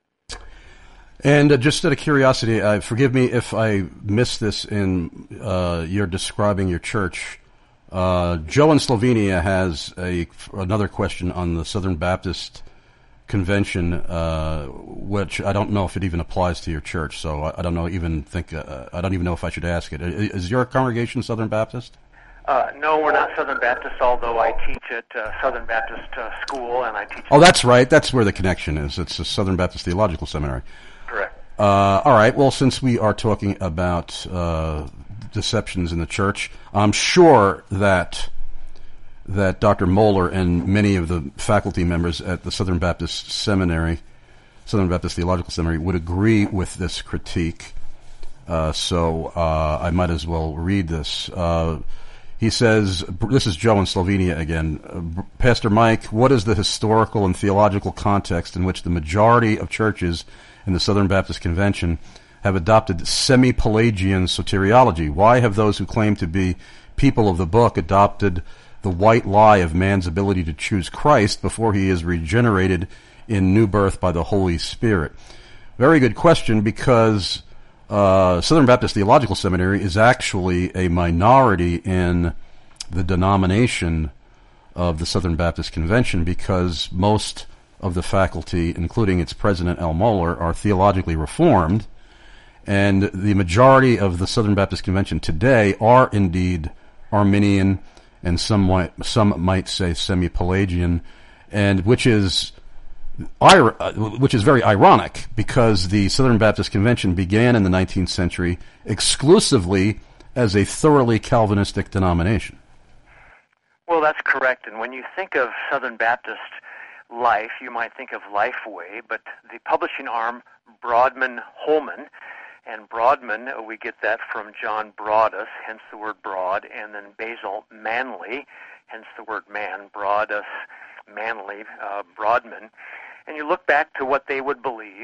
And uh, just out of curiosity, uh, forgive me if I missed this in uh, your describing your church. Uh, Joe in Slovenia has a another question on the Southern Baptist Convention, uh, which I don't know if it even applies to your church. So I, I don't know even think uh, I don't even know if I should ask it. Is your congregation Southern Baptist? Uh, no, we're not Southern Baptist, although I teach at uh, Southern Baptist uh, School, and I teach... Oh, that's right. That's where the connection is. It's a Southern Baptist Theological Seminary. Correct. Uh, all right. Well, since we are talking about uh, deceptions in the church, I'm sure that that Doctor Moeller and many of the faculty members at the Southern Baptist Seminary, Southern Baptist Theological Seminary, would agree with this critique. Uh, so uh, I might as well read this. Uh, he says, this is Joe in Slovenia again. Uh, Pastor Mike, what is the historical and theological context in which the majority of churches in the Southern Baptist Convention have adopted semi-Pelagian soteriology? Why have those who claim to be people of the book adopted the white lie of man's ability to choose Christ before he is regenerated in new birth by the Holy Spirit? Very good question, because uh, Southern Baptist Theological Seminary is actually a minority in the denomination of the Southern Baptist Convention, because most of the faculty, including its president, Al Mohler, are theologically reformed, and the majority of the Southern Baptist Convention today are indeed Arminian, and some might, some might say semi-Pelagian, and which is which is very ironic, because the Southern Baptist Convention began in the nineteenth century exclusively as a thoroughly Calvinistic denomination. Well, that's correct, and when you think of Southern Baptist life, you might think of Lifeway, but the publishing arm, Broadman Holman, and Broadman, we get that from John Broadus, hence the word broad, and then Basil Manley, hence the word man, Broadus, Manley, uh, Broadman. And you look back to what they would believe,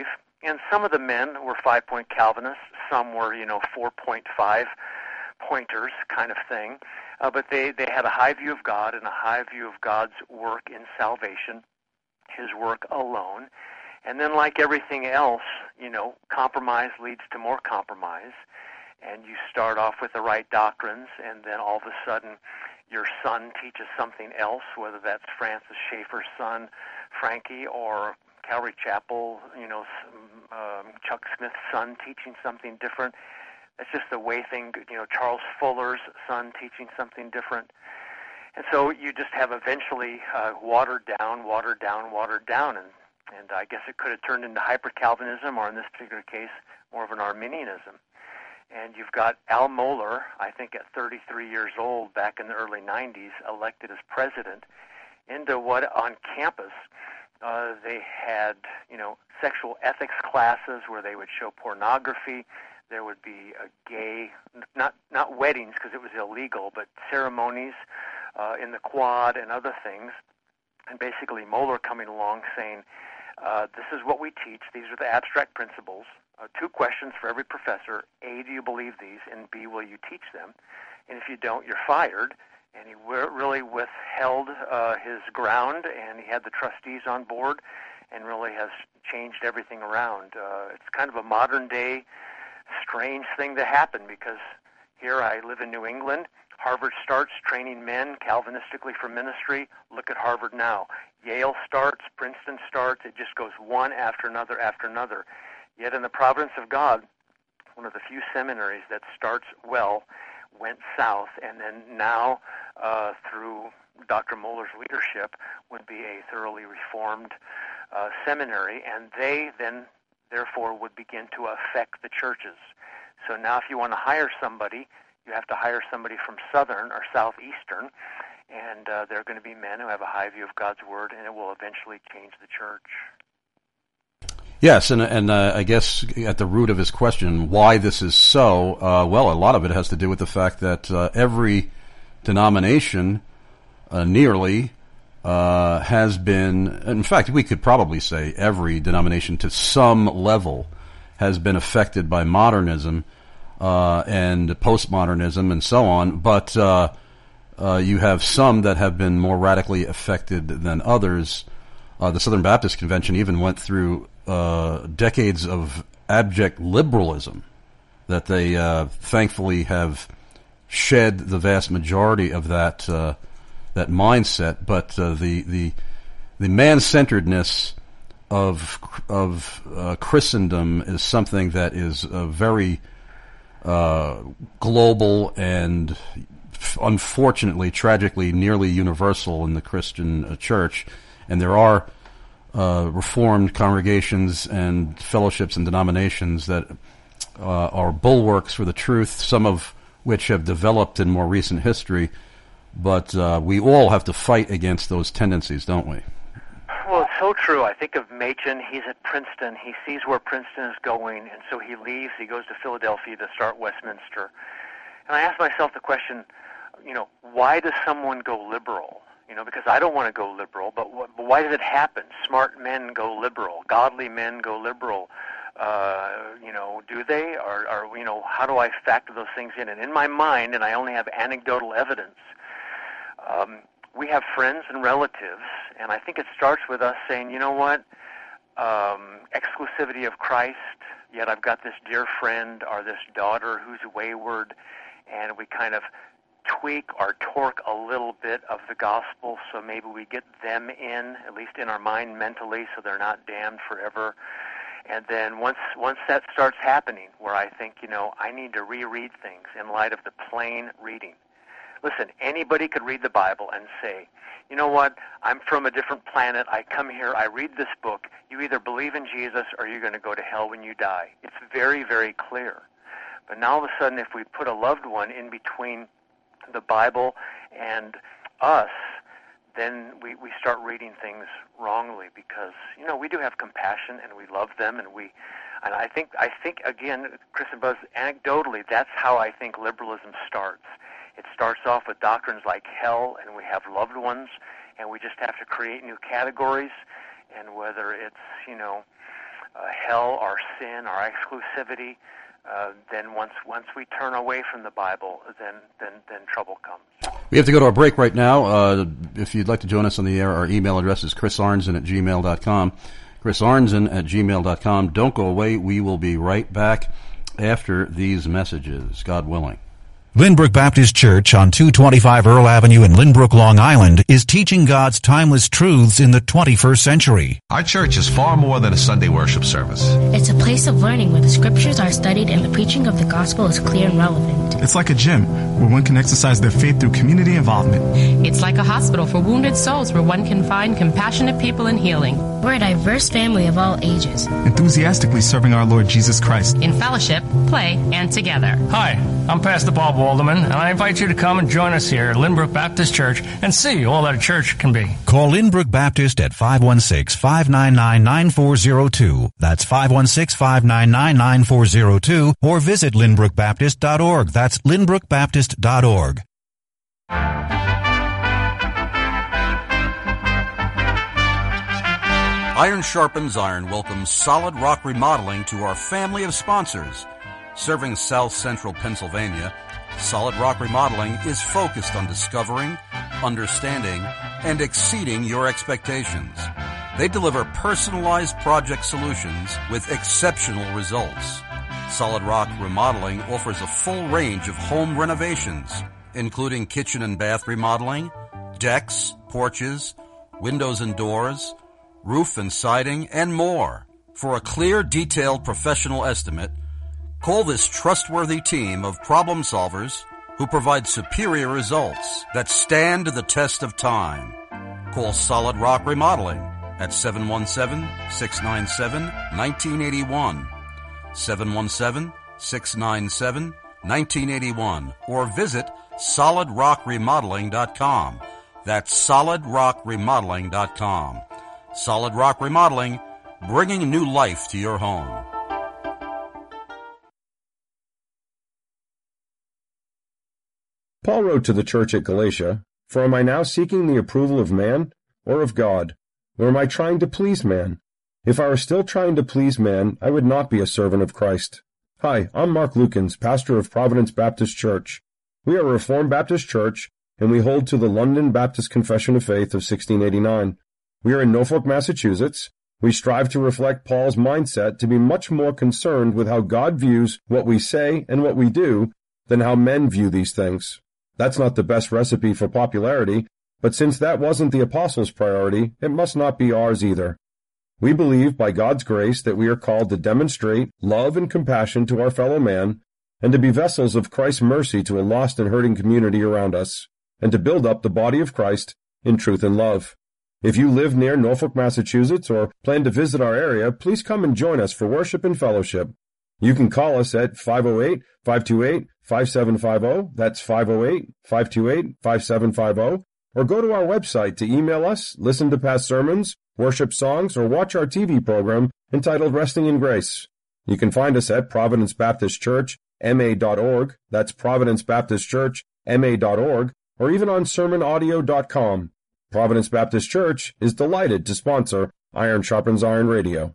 And some of the men were five-point Calvinists. Some were, you know, four-point five pointers kind of thing. Uh, but they, they had a high view of God and a high view of God's work in salvation, his work alone. And then like everything else, you know, compromise leads to more compromise. And you start off with the right doctrines, and then all of a sudden your son teaches something else, whether that's Francis Schaeffer's son, Frankie, or Calvary Chapel, you know, um, Chuck Smith's son teaching something different. That's just the way thing, you know, Charles Fuller's son teaching something different. And so you just have eventually uh, watered down, watered down, watered down, and, and I guess it could have turned into hyper-Calvinism, or in this particular case, more of an Arminianism. And you've got Al Mohler, I think at thirty-three years old, back in the early nineties, elected as president, into what on campus uh, they had, you know, sexual ethics classes where they would show pornography. There would be a gay, not not weddings because it was illegal, but ceremonies uh, in the quad and other things. And basically Mohler coming along saying, uh, this is what we teach. These are the abstract principles. Uh, two questions for every professor. A, do you believe these? And B, will you teach them? And if you don't, you're fired. And he really withheld uh, his ground, and he had the trustees on board, and really has changed everything around. Uh, it's kind of a modern-day strange thing to happen, because here I live in New England. Harvard starts training men Calvinistically for ministry. Look at Harvard now. Yale starts, Princeton starts. It just goes one after another after another. Yet in the providence of God, one of the few seminaries that starts well went south, and then now, uh, through Doctor Mohler's leadership, would be a thoroughly reformed uh, seminary, and they then, therefore, would begin to affect the churches. So now if you want to hire somebody, you have to hire somebody from Southern or Southeastern, and uh, they're going to be men who have a high view of God's Word, and it will eventually change the church. Yes, and and uh, I guess at the root of his question, why this is so, uh, well, a lot of it has to do with the fact that uh, every denomination, uh, nearly, uh, has been, in fact, we could probably say every denomination to some level has been affected by modernism uh, and postmodernism and so on, but uh, uh, you have some that have been more radically affected than others. Uh, the Southern Baptist Convention even went through uh, decades of abject liberalism that they uh, thankfully have shed the vast majority of that uh, that mindset. But uh, the the the man-centeredness of of uh, Christendom is something that is uh, very uh, global and unfortunately, tragically, nearly universal in the Christian uh, church. And there are uh, Reformed congregations and fellowships and denominations that uh, are bulwarks for the truth, some of which have developed in more recent history. But uh, we all have to fight against those tendencies, don't we? Well, it's so true. I think of Machen. He's at Princeton. He sees where Princeton is going, and so he leaves. He goes to Philadelphia to start Westminster. And I ask myself the question, you know, why does someone go liberal? You know, because I don't want to go liberal, but, wh- but why does it happen? Smart men go liberal. Godly men go liberal. Uh, you know, do they? Or, or, you know, how do I factor those things in? And in my mind, and I only have anecdotal evidence, um, we have friends and relatives, and I think it starts with us saying, you know what, um, exclusivity of Christ, yet I've got this dear friend or this daughter who's wayward, and we kind of tweak or torque a little bit of the gospel so maybe we get them in, at least in our mind mentally, so they're not damned forever. And then once once that starts happening, where I think, you know, I need to reread things in light of the plain reading. Listen, anybody could read the Bible and say, you know what, I'm from a different planet, I come here, I read this book, you either believe in Jesus or you're going to go to hell when you die. It's very, very clear. But now all of a sudden, if we put a loved one in between the Bible and us, then we, we start reading things wrongly, because, you know, we do have compassion and we love them, and we, and I think, I think again, Chris and Buzz, anecdotally, that's how I think liberalism starts. It starts off with doctrines like hell, and we have loved ones, and we just have to create new categories, and whether it's, you know, uh, hell, our sin, our exclusivity, uh, then once once we turn away from the Bible, then then then trouble comes. We have to go to a break right now. Uh, if you'd like to join us on the air, our email address is chris arnzen at gmail dot com. chris arnzen at gmail dot com. Don't go away. We will be right back after these messages, God willing. Lynbrook Baptist Church on two twenty-five Earl Avenue in Lynbrook, Long Island is teaching God's timeless truths in the twenty-first century. Our church is far more than a Sunday worship service. It's a place of learning where the scriptures are studied and the preaching of the gospel is clear and relevant. It's like a gym where one can exercise their faith through community involvement. It's like a hospital for wounded souls where one can find compassionate people in healing. We're a diverse family of all ages, enthusiastically serving our Lord Jesus Christ in fellowship, play, and together. Hi, I'm Pastor Bob Walderman, and I invite you to come and join us here at Lynbrook Baptist Church and see all that a church can be. Call Lynbrook Baptist at five one six, five nine nine, nine four zero two. That's five one six, five nine nine, nine four zero two, or visit lynbrook baptist dot org. That's lynbrook baptist dot org. Iron Sharpens Iron welcomes Solid Rock Remodeling to our family of sponsors. Serving South Central Pennsylvania, Solid Rock Remodeling is focused on discovering, understanding, and exceeding your expectations. They deliver personalized project solutions with exceptional results. Solid Rock Remodeling offers a full range of home renovations, including kitchen and bath remodeling, decks, porches, windows and doors, roof and siding, and more. For a clear, detailed professional estimate, call this trustworthy team of problem solvers who provide superior results that stand the test of time. Call Solid Rock Remodeling at seven one seven, six nine seven, one nine eight one, seven one seven, six nine seven, one nine eight one, or visit solid rock remodeling dot com. That's solid rock remodeling dot com. Solid Rock Remodeling, bringing new life to your home. Paul wrote to the church at Galatia, "For am I now seeking the approval of man or of God? Or am I trying to please man? If I were still trying to please man, I would not be a servant of Christ." Hi, I'm Mark Lukens, pastor of Providence Baptist Church. We are a Reformed Baptist church, and we hold to the London Baptist Confession of Faith of sixteen eighty-nine. We are in Norfolk, Massachusetts. We strive to reflect Paul's mindset to be much more concerned with how God views what we say and what we do than how men view these things. That's not the best recipe for popularity, but since that wasn't the apostles' priority, it must not be ours either. We believe by God's grace that we are called to demonstrate love and compassion to our fellow man, and to be vessels of Christ's mercy to a lost and hurting community around us, and to build up the body of Christ in truth and love. If you live near Norfolk, Massachusetts, or plan to visit our area, please come and join us for worship and fellowship. You can call us at five oh eight, five two eight, five seven five zero, that's five oh eight, five two eight, five seven five zero, or go to our website to email us, listen to past sermons, worship songs, or watch our T V program entitled Resting in Grace. You can find us at Providence Baptist Church, M A dot org, that's Providence Baptist Church, M A dot org, or even on sermon audio dot com. Providence Baptist Church is delighted to sponsor Iron Sharpens Iron Radio.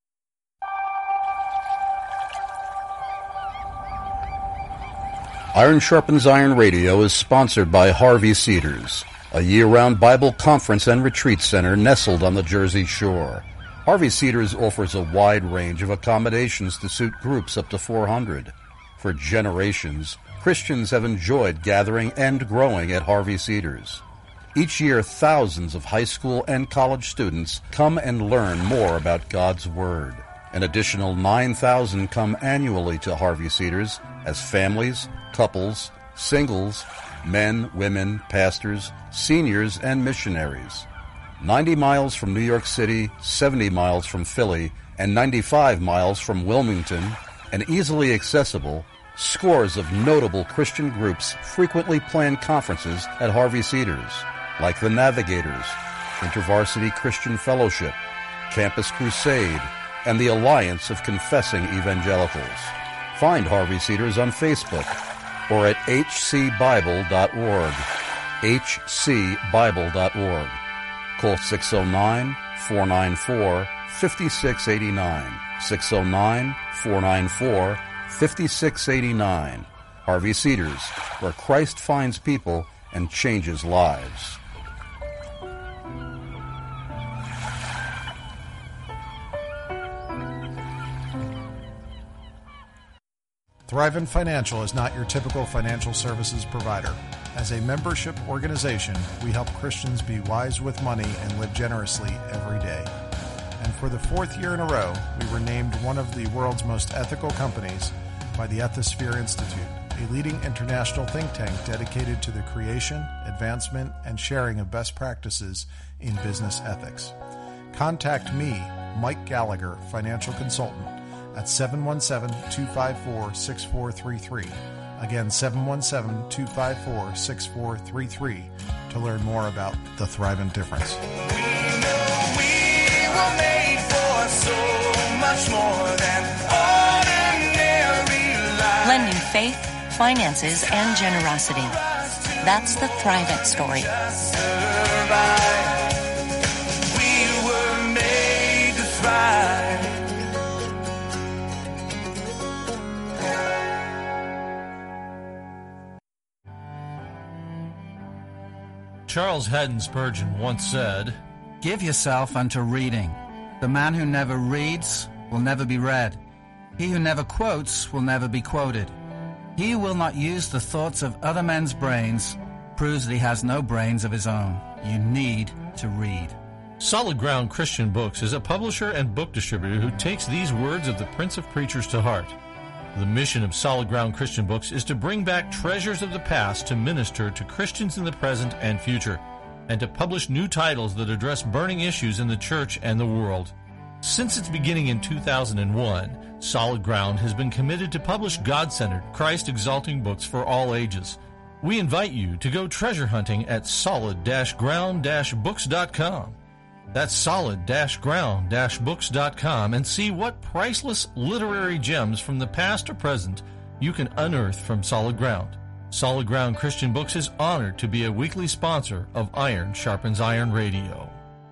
Iron Sharpens Iron Radio is sponsored by Harvey Cedars, a year-round Bible conference and retreat center nestled on the Jersey Shore. Harvey Cedars offers a wide range of accommodations to suit groups up to four hundred. For generations, Christians have enjoyed gathering and growing at Harvey Cedars. Each year, thousands of high school and college students come and learn more about God's Word. An additional nine thousand come annually to Harvey Cedars as families, couples, singles, men, women, pastors, seniors, and missionaries. ninety miles from New York City, seventy miles from Philly, and ninety-five miles from Wilmington, and easily accessible, scores of notable Christian groups frequently plan conferences at Harvey Cedars, like the Navigators, InterVarsity Christian Fellowship, Campus Crusade, and the Alliance of Confessing Evangelicals. Find Harvey Cedars on Facebook or at h c bible dot org, h c bible dot org. Call six oh nine, four nine four, five six eight nine. six oh nine, four nine four, five six eight nine. Harvey Cedars, where Christ finds people and changes lives. Thrivent Financial is not your typical financial services provider. As a membership organization, we help Christians be wise with money and live generously every day. And for the fourth year in a row, we were named one of the world's most ethical companies by the Ethisphere Institute, a leading international think tank dedicated to the creation, advancement, and sharing of best practices in business ethics. Contact me, Mike Gallagher, financial consultant, at seven one seven, two five four, six four three three. Again, seven one seven, two five four, six four three three to learn more about the Thrivent difference. We know we were made for so much more than ordinary life. Blending faith, finances, and generosity. That's the Thrivent story. We were made to thrive. Charles Haddon Spurgeon once said, "Give yourself unto reading. The man who never reads will never be read. He who never quotes will never be quoted. He who will not use the thoughts of other men's brains proves that he has no brains of his own. You need to read." Solid Ground Christian Books is a publisher and book distributor who takes these words of the Prince of Preachers to heart. The mission of Solid Ground Christian Books is to bring back treasures of the past to minister to Christians in the present and future, and to publish new titles that address burning issues in the church and the world. Since its beginning in two thousand one, Solid Ground has been committed to publish God-centered, Christ-exalting books for all ages. We invite you to go treasure hunting at solid ground books dot com. That's solid ground books dot com, and see what priceless literary gems from the past or present you can unearth from Solid Ground. Solid Ground Christian Books is honored to be a weekly sponsor of Iron Sharpens Iron Radio.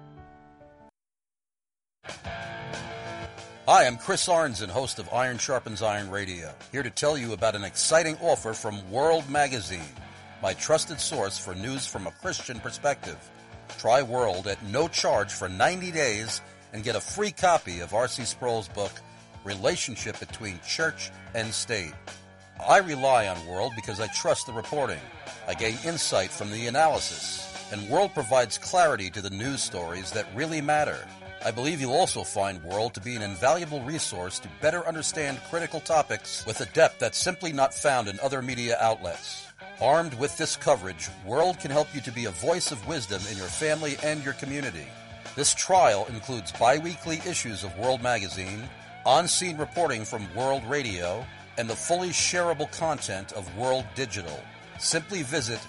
Hi, I'm Chris Arnzen, host of Iron Sharpens Iron Radio, here to tell you about an exciting offer from World Magazine, my trusted source for news from a Christian perspective. Try World at no charge for ninety days and get a free copy of R C Sproul's book, Relationship Between Church and State. I rely on World because I trust the reporting. I gain insight from the analysis, and World provides clarity to the news stories that really matter. I believe you'll also find World to be an invaluable resource to better understand critical topics with a depth that's simply not found in other media outlets. Armed with this coverage, World can help you to be a voice of wisdom in your family and your community. This trial includes bi-weekly issues of World Magazine, on-scene reporting from World Radio, and the fully shareable content of World Digital. Simply visit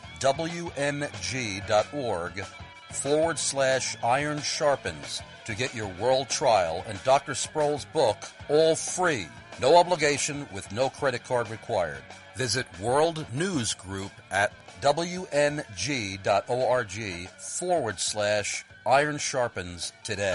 wmg.org forward slash iron sharpens to get your World trial and Doctor Sproul's book all free. No obligation with no credit card required. Visit World News Group at wmg.org forward slash iron sharpens today.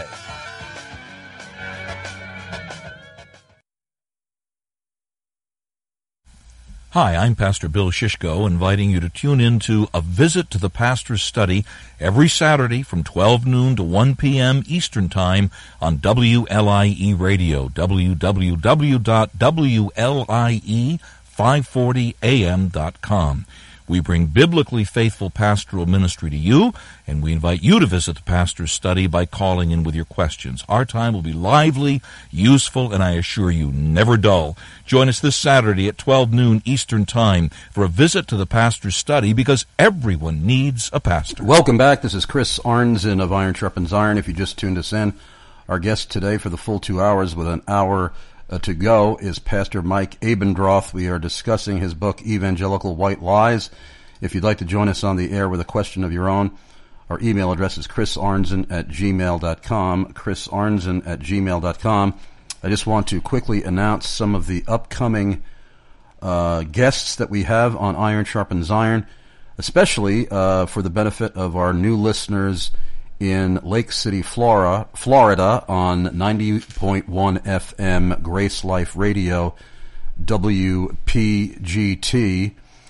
Hi, I'm Pastor Bill Shishko, inviting you to tune in to A Visit to the Pastor's Study every Saturday from twelve noon to one p.m. Eastern Time on W L I E Radio, w w w dot w l i e five forty a m dot com. We bring biblically faithful pastoral ministry to you, and we invite you to visit the Pastor's Study by calling in with your questions. Our time will be lively, useful, and I assure you, never dull. Join us this Saturday at twelve noon Eastern Time for a visit to the Pastor's Study, because everyone needs a pastor. Welcome back. This is Chris Arnzen of Iron Sharpens Iron. If you just tuned us in, our guest today for the full two hours with an hour Uh, to go is Pastor Mike Abendroth. We are discussing his book, Evangelical White Lies. If you'd like to join us on the air with a question of your own, our email address is chrisarnzen at gmail dot com, chrisarnzen at gmail dot com. I just want to quickly announce some of the upcoming uh, guests that we have on Iron Sharpens Iron, especially uh, for the benefit of our new listeners in Lake City, Florida, Florida on ninety point one F M Grace Life Radio, W P G T,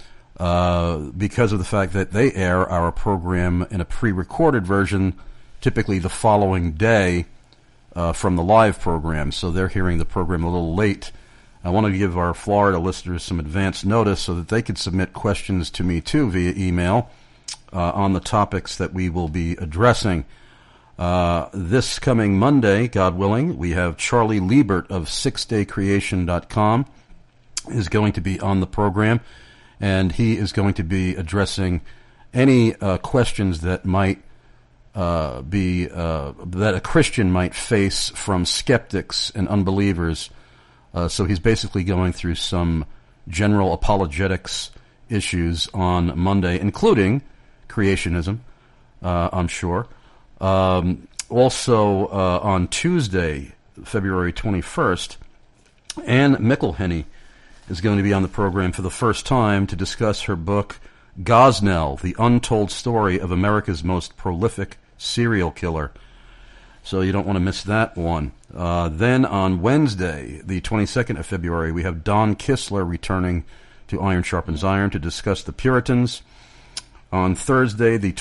uh, because of the fact that they air our program in a pre-recorded version, typically the following day uh, from the live program. So they're hearing the program a little late. I want to give our Florida listeners some advance notice so that they could submit questions to me, too, via email uh, on the topics that we will be addressing. Uh, this coming Monday, God willing, we have Charlie Liebert of six day creation dot com is going to be on the program, and he is going to be addressing any uh, questions that might uh, be uh, that a Christian might face from skeptics and unbelievers. Uh, so he's basically going through some general apologetics issues on Monday, including creationism, uh, I'm sure. Um, also uh, on Tuesday, February twenty-first, Ann McElhenney is going to be on the program for the first time to discuss her book, Gosnell, The Untold Story of America's Most Prolific Serial Killer. So you don't want to miss that one. Uh, then on Wednesday, the twenty-second of February, we have Don Kistler returning to Iron Sharpens Iron to discuss the Puritans. On Thursday, the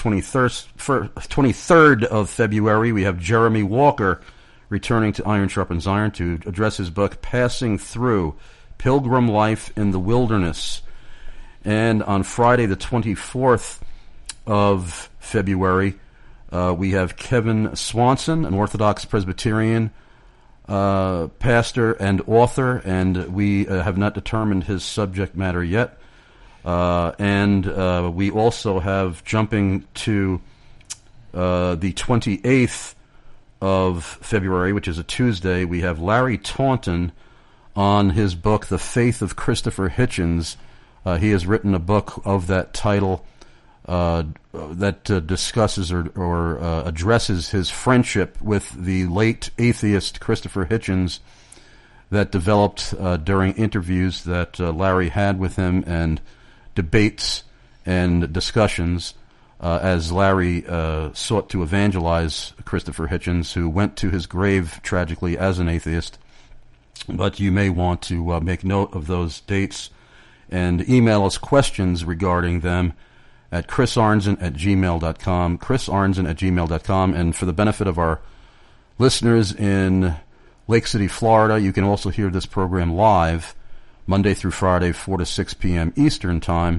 twenty-third of February, we have Jeremy Walker returning to Iron Sharpens Iron to address his book, Passing Through, Pilgrim Life in the Wilderness. And on Friday, the twenty-fourth of February, Uh, we have Kevin Swanson, an Orthodox Presbyterian uh, pastor and author, and we uh, have not determined his subject matter yet. Uh, and uh, we also have, jumping to uh, the twenty-eighth of February, which is a Tuesday, we have Larry Taunton on his book, The Faith of Christopher Hitchens. Uh, he has written a book of that title Uh, that uh, discusses or, or uh, addresses his friendship with the late atheist Christopher Hitchens that developed uh, during interviews that uh, Larry had with him and debates and discussions uh, as Larry uh, sought to evangelize Christopher Hitchens, who went to his grave tragically as an atheist. But you may want to uh, make note of those dates and email us questions regarding them at chris arnzen at gmail dot com, chris arnzen at gmail dot com. And for the benefit of our listeners in Lake City, Florida, you can also hear this program live Monday through Friday, four to six p.m. Eastern Time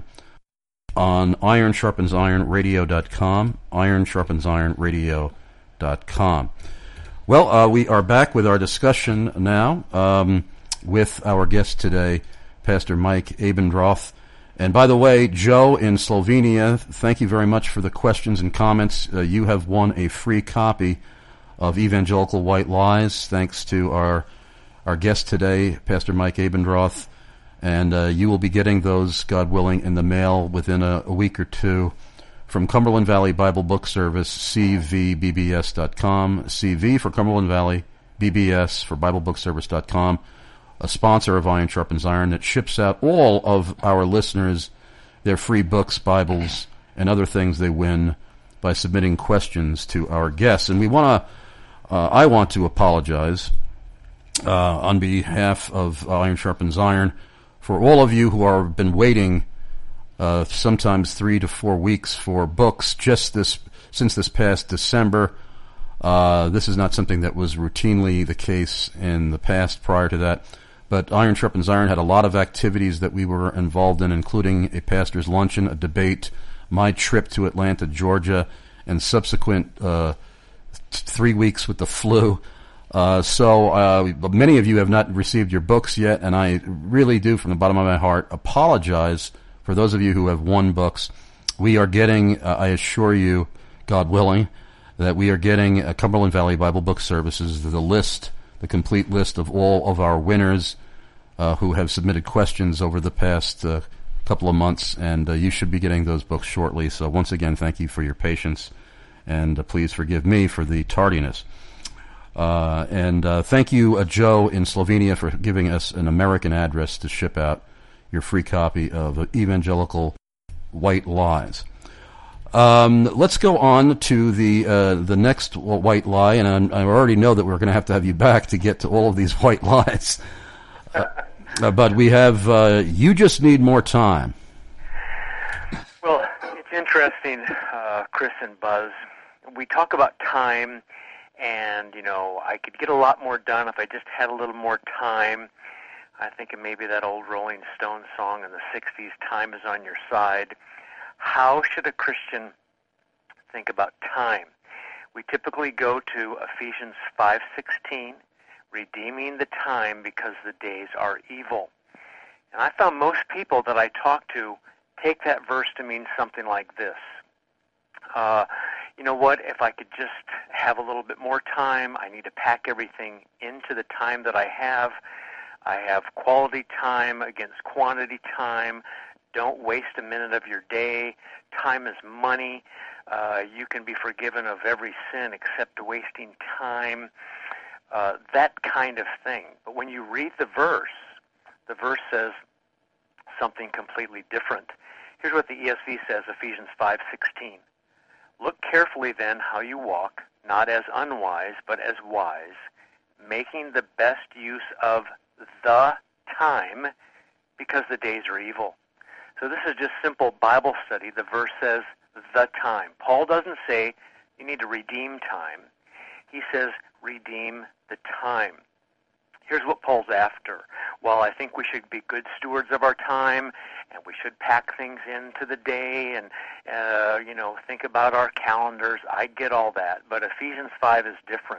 on iron sharpens iron radio dot com, iron sharpens iron radio dot com. Well, uh, we are back with our discussion now um, with our guest today, Pastor Mike Abendroth. And by the way, Joe in Slovenia, thank you very much for the questions and comments. Uh, you have won a free copy of Evangelical White Lies, thanks to our our guest today, Pastor Mike Abendroth. And uh, you will be getting those, God willing, in the mail within a, a week or two from Cumberland Valley Bible Book Service, C V B B S dot com, C V for Cumberland Valley, B B S for Bible Book Service dot com. A sponsor of Iron Sharpens Iron that ships out all of our listeners their free books, Bibles, and other things they win by submitting questions to our guests. And we want to, uh, I want to apologize uh, on behalf of Iron Sharpens Iron for all of you who have been waiting uh, sometimes three to four weeks for books just this since this past December. Uh, this is not something that was routinely the case in the past prior to that. But Iron Sharpens Iron had a lot of activities that we were involved in, including a pastor's luncheon, a debate, my trip to Atlanta, Georgia, and subsequent uh, th- three weeks with the flu. Uh, so uh, many of you have not received your books yet, and I really do, from the bottom of my heart, apologize for those of you who have won books. We are getting, uh, I assure you, God willing, that we are getting uh, Cumberland Valley Bible Book Services, the list, the complete list of all of our winners uh, who have submitted questions over the past uh, couple of months, and uh, you should be getting those books shortly. So once again, thank you for your patience, and uh, please forgive me for the tardiness. Uh, and uh, thank you, uh, Joe in Slovenia, for giving us an American address to ship out your free copy of Evangelical White Lies. Um, let's go on to the uh, the next white lie, and I'm, I already know that we're going to have to have you back to get to all of these white lies. Uh, uh, but we have, uh, you just need more time. Well, it's interesting, uh, Chris and Buzz. We talk about time, and, you know, I could get a lot more done if I just had a little more time. I think of maybe that old Rolling Stones song in the sixties, Time is on Your Side. How should a Christian think about time? We typically go to Ephesians five sixteen, redeeming the time because the days are evil. And I found most people that I talk to take that verse to mean something like this. Uh, you know what, if I could just have a little bit more time, I need to pack everything into the time that I have. I have quality time against quantity time. Don't waste a minute of your day. Time is money. Uh, you can be forgiven of every sin except wasting time. Uh, that kind of thing. But when you read the verse, the verse says something completely different. Here's what the E S V says, Ephesians five sixteen. Look carefully then how you walk, not as unwise, but as wise, making the best use of the time, because the days are evil. So this is just simple Bible study. The verse says the time. Paul doesn't say you need to redeem time. He says redeem the time. Here's what Paul's after. While I think we should be good stewards of our time, and we should pack things into the day and, uh, you know, think about our calendars, I get all that. But Ephesians five is different.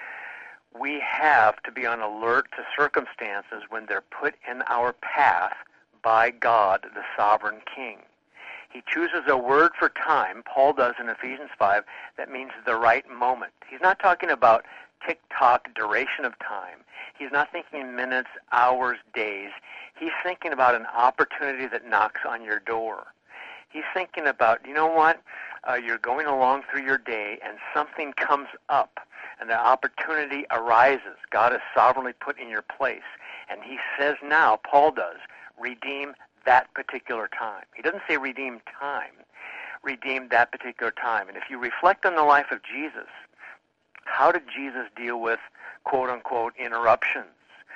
We have to be on alert to circumstances when they're put in our path by God, the sovereign King. He chooses a word for time, Paul does in Ephesians five, that means the right moment. He's not talking about tick-tock duration of time. He's not thinking minutes, hours, days. He's thinking about an opportunity that knocks on your door. He's thinking about, you know what, uh, you're going along through your day and something comes up and the opportunity arises. God is sovereignly put in your place. And he says now, Paul does, redeem that particular time. He doesn't say redeem time. Redeem that particular time. And if you reflect on the life of Jesus, how did Jesus deal with, quote-unquote, interruptions?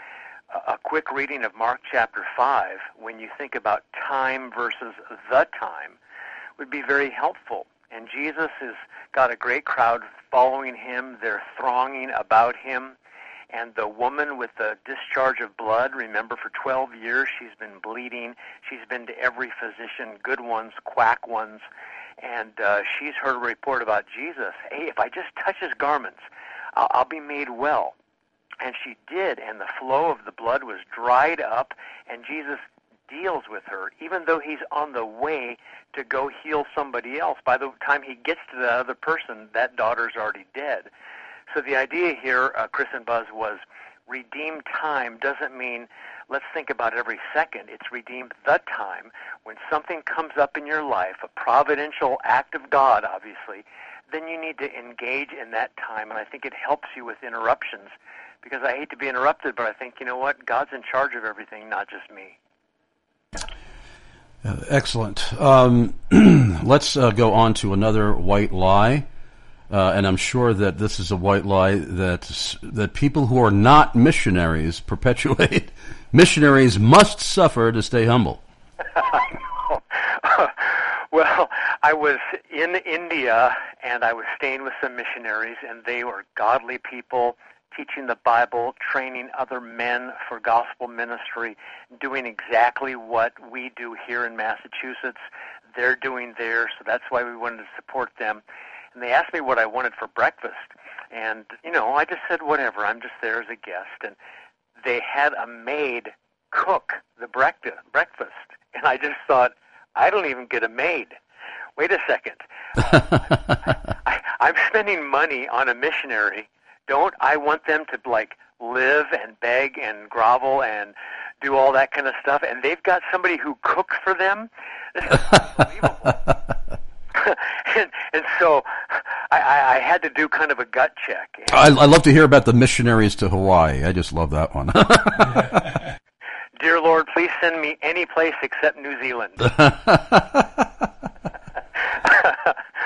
A, a quick reading of Mark chapter five, when you think about time versus the time, would be very helpful. And Jesus has got a great crowd following him. They're thronging about him. And the woman with the discharge of blood, remember, for twelve years she's been bleeding. She's been to every physician, good ones, quack ones. And uh, she's heard a report about Jesus. Hey, if I just touch his garments, I'll, I'll be made well. And she did, and the flow of the blood was dried up, and Jesus deals with her, even though he's on the way to go heal somebody else. By the time he gets to the other person, that daughter's already dead. So the idea here, uh, Chris and Buzz, was redeem time doesn't mean let's think about every second. It's redeem the time. When something comes up in your life, a providential act of God, obviously, then you need to engage in that time. And I think it helps you with interruptions, because I hate to be interrupted, but I think, you know what, God's in charge of everything, not just me. Uh, excellent. Um, let's uh, go on to another white lie. Uh, and I'm sure that this is a white lie that that people who are not missionaries perpetuate. Missionaries must suffer to stay humble. Well, I was in India, and I was staying with some missionaries, and they were godly people, teaching the Bible, training other men for gospel ministry, doing exactly what we do here in Massachusetts. They're doing there, so that's why we wanted to support them. And they asked me what I wanted for breakfast. And, you know, I just said, whatever, I'm just there as a guest. And they had a maid cook the breakfast. And I just thought, I don't even get a maid. Wait a second. I, I, I'm spending money on a missionary. Don't I want them to, like, live and beg and grovel and do all that kind of stuff? And they've got somebody who cooks for them? This is unbelievable. and, and so I, I, I had to do kind of a gut check. I, I love to hear about the missionaries to Hawaii. I just love that one. Dear Lord, please send me any place except New Zealand.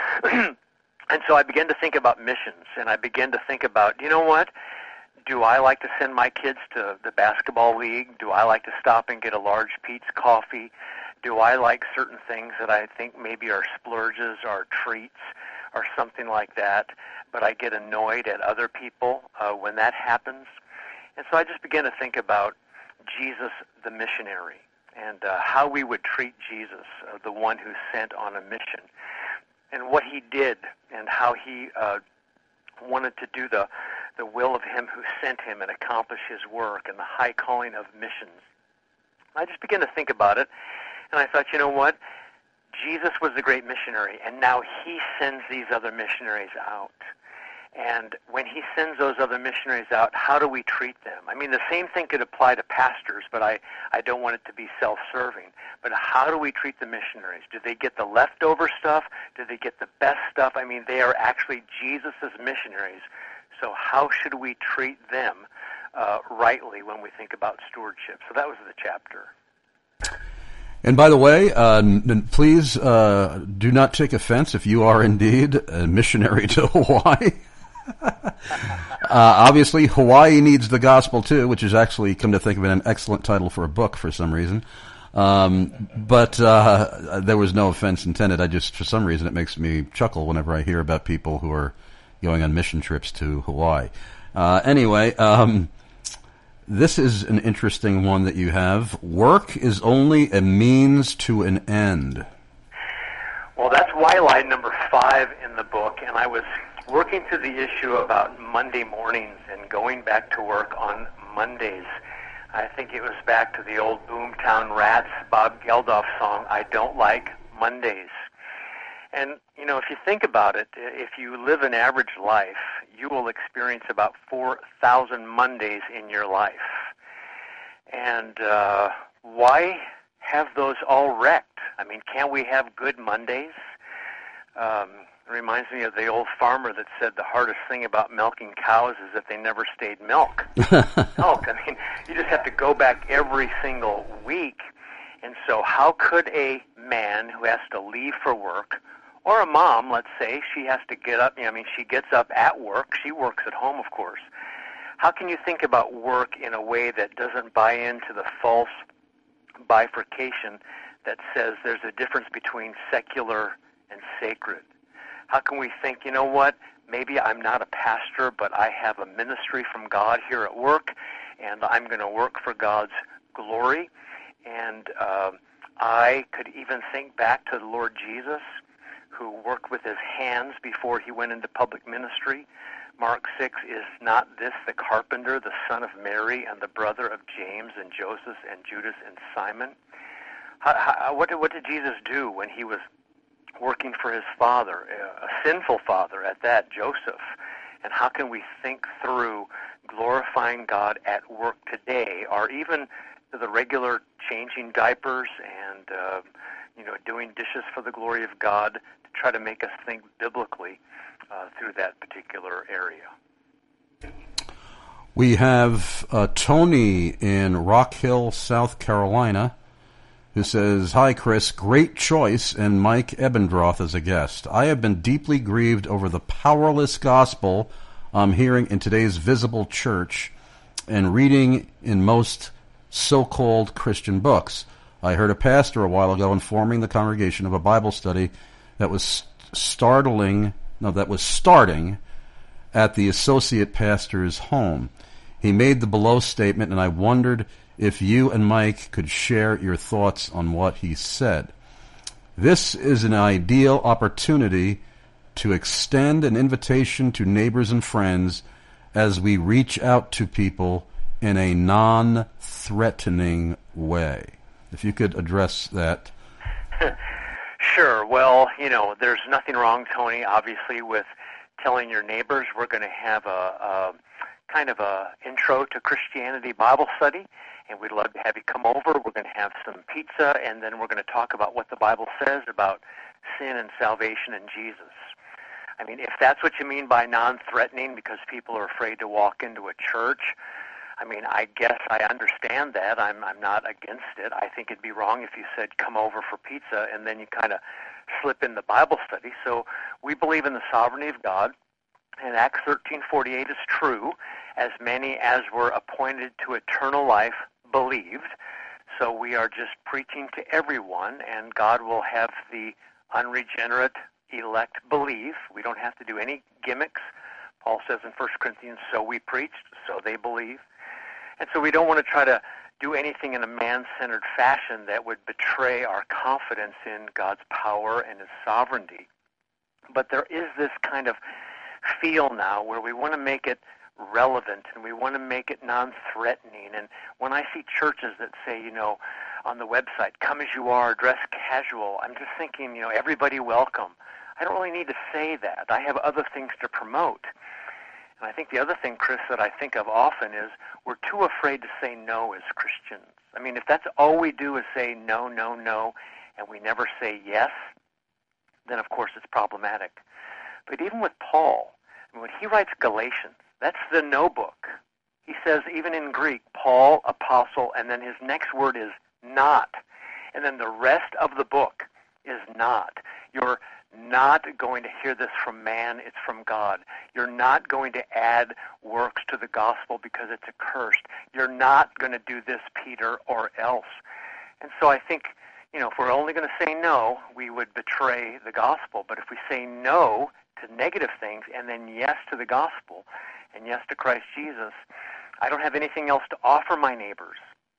so I began to think about missions, and I began to think about, you know what? Do I like to send my kids to the basketball league? Do I like to stop and get a large Pete's coffee? Do I like certain things that I think maybe are splurges or treats or something like that, but I get annoyed at other people uh, when that happens? And so I just began to think about Jesus the missionary and uh, how we would treat Jesus, uh, the one who's sent on a mission, and what he did and how he uh, wanted to do the, the will of him who sent him and accomplish his work and the high calling of missions. I just began to think about it, and I thought, you know what? Jesus was the great missionary, and now he sends these other missionaries out. And when he sends those other missionaries out, how do we treat them? I mean, the same thing could apply to pastors, but I, I don't want it to be self-serving. But how do we treat the missionaries? Do they get the leftover stuff? Do they get the best stuff? I mean, they are actually Jesus' missionaries. So how should we treat them uh, rightly when we think about stewardship? So that was the chapter. And by the way, uh, n- please uh, do not take offense if you are indeed a missionary to Hawaii. uh, obviously, Hawaii needs the gospel too, which is actually, come to think of it, an excellent title for a book for some reason. Um, but uh, there was no offense intended. I just, for some reason, it makes me chuckle whenever I hear about people who are going on mission trips to Hawaii. Uh, anyway, um, this is an interesting one that you have. Work is only a means to an end. Well, that's why line number five in the book, and I was working through the issue about Monday mornings and going back to work on Mondays. I think it was back to the old Boomtown Rats, Bob Geldof song, I Don't Like Mondays. And, you know, if you think about it, if you live an average life, you will experience about four thousand Mondays in your life. And uh, why have those all wrecked? I mean, can't we have good Mondays? Um, it reminds me of the old farmer that said the hardest thing about milking cows is that they never stayed milk. milk. I mean, you just have to go back every single week. And so how could a man who has to leave for work, or a mom, let's say, she has to get up, you know, I mean, she gets up at work, she works at home, of course. How can you think about work in a way that doesn't buy into the false bifurcation that says there's a difference between secular and sacred? How can we think, you know what, maybe I'm not a pastor, but I have a ministry from God here at work, and I'm going to work for God's glory, and uh, I could even think back to the Lord Jesus, who worked with his hands before he went into public ministry. Mark six, is not this the carpenter, the son of Mary, and the brother of James and Joseph and Judas and Simon? How, how, what, did, what did Jesus do when he was working for his father, a sinful father at that, Joseph? And how can we think through glorifying God at work today, or even the regular changing diapers and uh, you know, doing dishes for the glory of God, to try to make us think biblically uh, through that particular area? We have uh, Tony in Rock Hill, South Carolina, who says, "Hi, Chris. Great choice and Mike Ebendroth as a guest. I have been deeply grieved over the powerless gospel I'm hearing in today's visible church and reading in most so-called Christian books. I heard a pastor a while ago informing the congregation of a Bible study that was startling, no, that was starting at the associate pastor's home. He made the below statement, and I wondered if you and Mike could share your thoughts on what he said. This is an ideal opportunity to extend an invitation to neighbors and friends as we reach out to people in a non-threatening way." If you could address that. Sure. Well, you know, there's nothing wrong, Tony, obviously, with telling your neighbors we're going to have a, a kind of a intro to Christianity Bible study, and we'd love to have you come over. We're going to have some pizza, and then we're going to talk about what the Bible says about sin and salvation in Jesus. I mean, if that's what you mean by non-threatening because people are afraid to walk into a church, I mean, I guess I understand that. I'm I'm not against it. I think it'd be wrong if you said, come over for pizza, and then you kind of slip in the Bible study. So We believe in the sovereignty of God, and Acts thirteen forty-eight is true. As many as were appointed to eternal life believed. So we are just preaching to everyone, and God will have the unregenerate elect believe. We don't have to do any gimmicks. Paul says in First Corinthians, so we preached, so they believe. And so we don't want to try to do anything in a man-centered fashion that would betray our confidence in God's power and His sovereignty. But there is this kind of feel now where we want to make it relevant and we want to make it non-threatening. And when I see churches that say, you know, on the website, come as you are, dress casual, I'm just thinking, you know, everybody welcome. I don't really need to say that. I have other things to promote. And I think the other thing, Chris, that I think of often is we're too afraid to say no as Christians. I mean, if that's all we do is say no, no, no, and we never say yes, then of course it's problematic. But even with Paul, I mean, when he writes Galatians, that's the no book. He says, even in Greek, Paul, apostle, and then his next word is not. And then the rest of the book is not. You're not going to hear this from man, it's from God. You're not going to add works to the gospel because it's accursed. You're not going to do this, Peter, or else. And so I think, you know, if we're only going to say no, we would betray the gospel. But if we say no to negative things and then yes to the gospel and yes to Christ Jesus, I don't have anything else to offer my neighbors.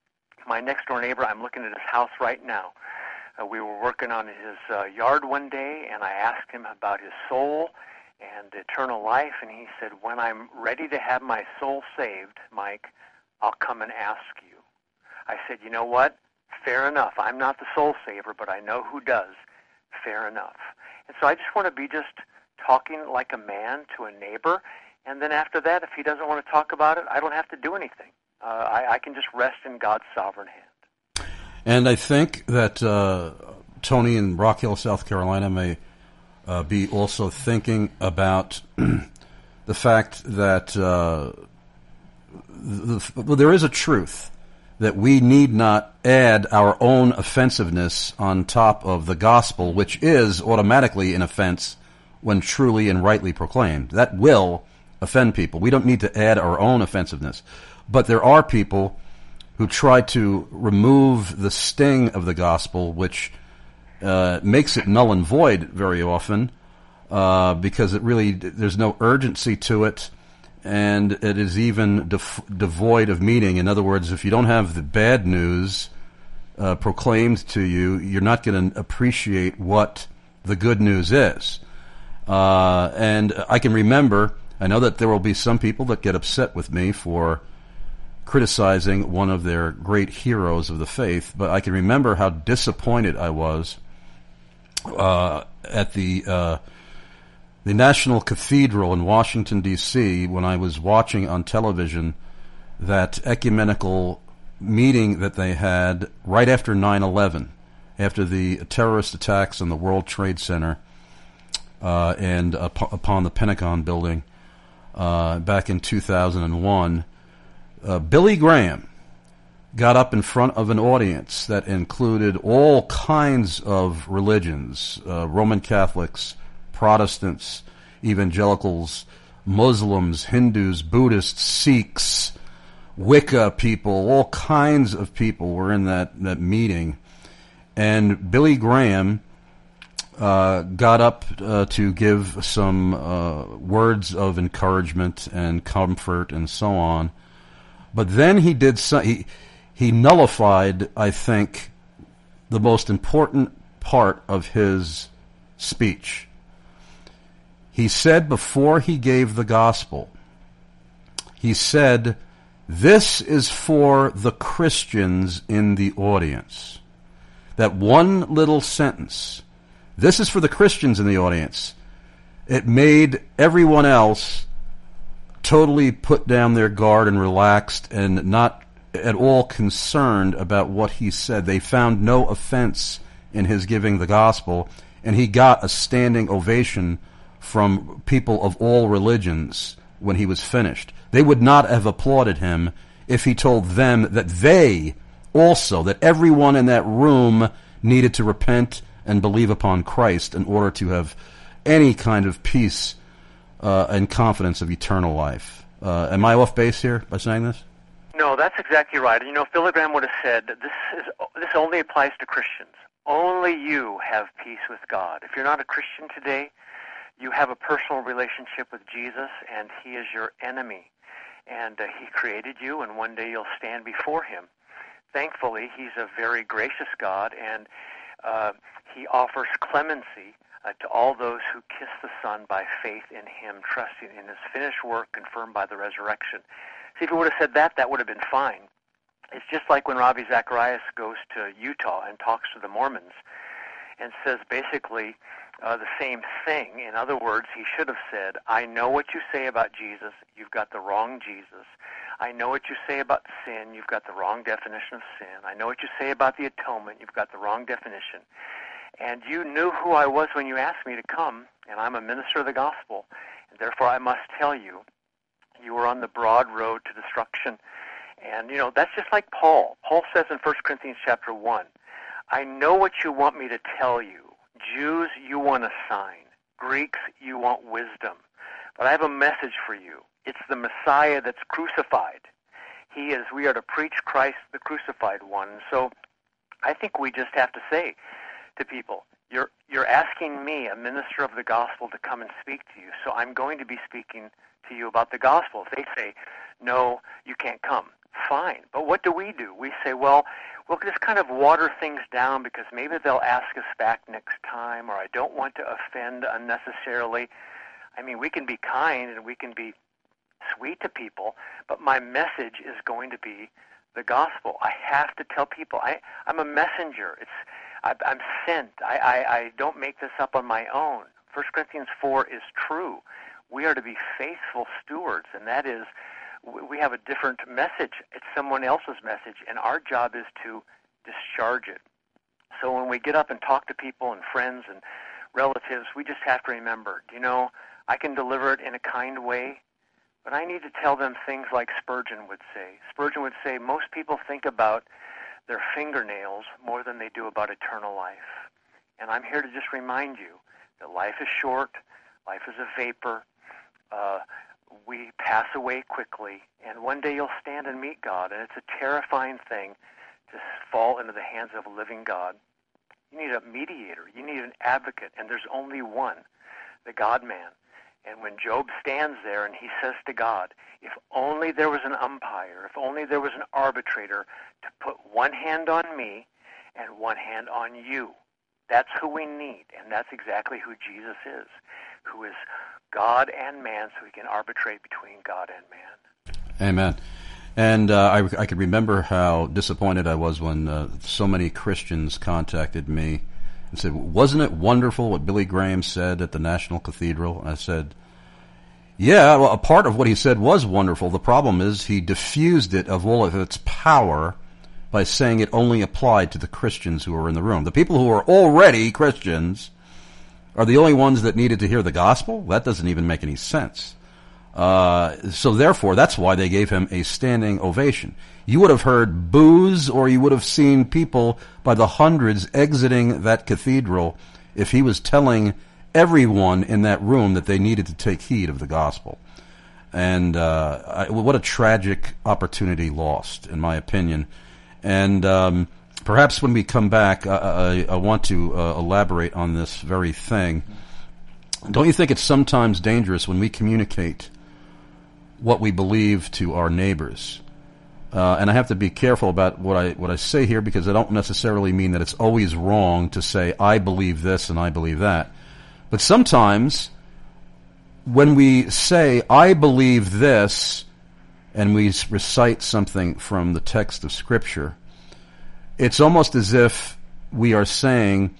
My next-door neighbor, I'm looking at his house right now. Uh, we were working on his uh, yard one day, and I asked him about his soul and eternal life, and he said, when I'm ready to have my soul saved, Mike, I'll come and ask you. I said, you know what? Fair enough. I'm not the soul saver, but I know who does. Fair enough. And so I just want to be just talking like a man to a neighbor, and then after that, if he doesn't want to talk about it, I don't have to do anything. Uh, I, I can just rest in God's sovereign hand. And I think that uh, Tony in Rock Hill, South Carolina, may uh, be also thinking about the fact that uh, the, well, there is a truth that we need not add our own offensiveness on top of the gospel, which is automatically an offense when truly and rightly proclaimed. That will offend people. We don't need to add our own offensiveness. But there are people who try to remove the sting of the gospel, which uh, makes it null and void very often, uh, because it really, there's no urgency to it, and it is even def- devoid of meaning. In other words, if you don't have the bad news uh, proclaimed to you, you're not going to appreciate what the good news is. Uh, and I can remember, I know that there will be some people that get upset with me for criticizing one of their great heroes of the faith, but I can remember how disappointed I was uh, at the uh, the National Cathedral in Washington, D C when I was watching on television that ecumenical meeting that they had right after nine eleven, after the terrorist attacks on the World Trade Center uh, and up- upon the Pentagon building uh, back in two thousand one. Uh, Billy Graham got up in front of an audience that included all kinds of religions, uh, Roman Catholics, Protestants, evangelicals, Muslims, Hindus, Buddhists, Sikhs, Wicca people, all kinds of people were in that, that meeting. And Billy Graham uh, got up uh, to give some uh, words of encouragement and comfort and so on. But then he did so, he he nullified, I think, the most important part of his speech. He said before he gave the gospel, he said, "This is for the Christians in the audience." That one little sentence, "This is for the Christians in the audience," it made everyone else totally put down their guard and relaxed and not at all concerned about what he said. They found no offense in his giving the gospel, and he got a standing ovation from people of all religions when he was finished. They would not have applauded him if he told them that they also, that everyone in that room needed to repent and believe upon Christ in order to have any kind of peace uh, and confidence of eternal life. Uh, am I off base here by saying this? No, that's exactly right. You know, Billy Graham would have said this is this only applies to Christians. Only you have peace with God. If you're not a Christian today, you have a personal relationship with Jesus, and he is your enemy. And uh, he created you, and one day you'll stand before him. Thankfully, he's a very gracious God, and uh, he offers clemency uh, to all those who kiss the Son by faith in him, trusting in his finished work confirmed by the resurrection. See, if he would have said that, that would have been fine. It's just like when Ravi Zacharias goes to Utah and talks to the Mormons and says basically uh, the same thing. In other words, he should have said, I know what you say about Jesus. You've got the wrong Jesus. I know what you say about sin. You've got the wrong definition of sin. I know what you say about the atonement. You've got the wrong definition. And you knew who I was when you asked me to come, and I'm a minister of the gospel, and therefore I must tell you, you were on the broad road to destruction. And, you know, that's just like Paul. Paul says in First Corinthians chapter one, I know what you want me to tell you. Jews, you want a sign. Greeks, you want wisdom. But I have a message for you. It's the Messiah that's crucified. He is, we are to preach Christ, the crucified one. So I think we just have to say to people, you're, you're asking me, a minister of the gospel, to come and speak to you. So I'm going to be speaking to you about the gospel. If they say, no, you can't come, fine. But what do we do? We say, well, we'll just kind of water things down because maybe they'll ask us back next time, or I don't want to offend unnecessarily. I mean, we can be kind and we can be sweet to people, but my message is going to be the gospel. I have to tell people. I, I'm a messenger. It's I, I'm sent. I, I, I don't make this up on my own. First Corinthians four is true. We are to be faithful stewards, and that is, we have a different message. It's someone else's message, and our job is to discharge it. So when we get up and talk to people and friends and relatives, we just have to remember, you know, I can deliver it in a kind way, but I need to tell them things like Spurgeon would say. Spurgeon would say, most people think about their fingernails more than they do about eternal life. And I'm here to just remind you that life is short, life is a vapor, uh, we pass away quickly, and one day you'll stand and meet God, and it's a terrifying thing to fall into the hands of a living God. You need a mediator, you need an advocate, and there's only one, the God-man. And when Job stands there and he says to God, if only there was an umpire, if only there was an arbitrator to put one hand on me and one hand on you, that's who we need, and that's exactly who Jesus is, who is God and man, so he can arbitrate between God and man. Amen. And uh, I, I can remember how disappointed I was when uh, so many Christians contacted me and said, wasn't it wonderful what Billy Graham said at the National Cathedral? And I said, yeah, well, a part of what he said was wonderful. The problem is he diffused it of all of its power by saying it only applied to the Christians who were in the room. The people who are already Christians are the only ones that needed to hear the gospel? That doesn't even make any sense. Uh, so therefore, that's why they gave him a standing ovation. You would have heard boos, or you would have seen people by the hundreds exiting that cathedral if he was telling everyone in that room that they needed to take heed of the gospel. And uh, I, what a tragic opportunity lost, in my opinion. And um, perhaps when we come back, I, I, I want to uh, elaborate on this very thing. Don't you think it's sometimes dangerous when we communicate what we believe to our neighbors? Uh, and I have to be careful about what I what I say here, because I don't necessarily mean that it's always wrong to say, I believe this and I believe that. But sometimes when we say, I believe this, and we recite something from the text of Scripture, it's almost as if we are saying,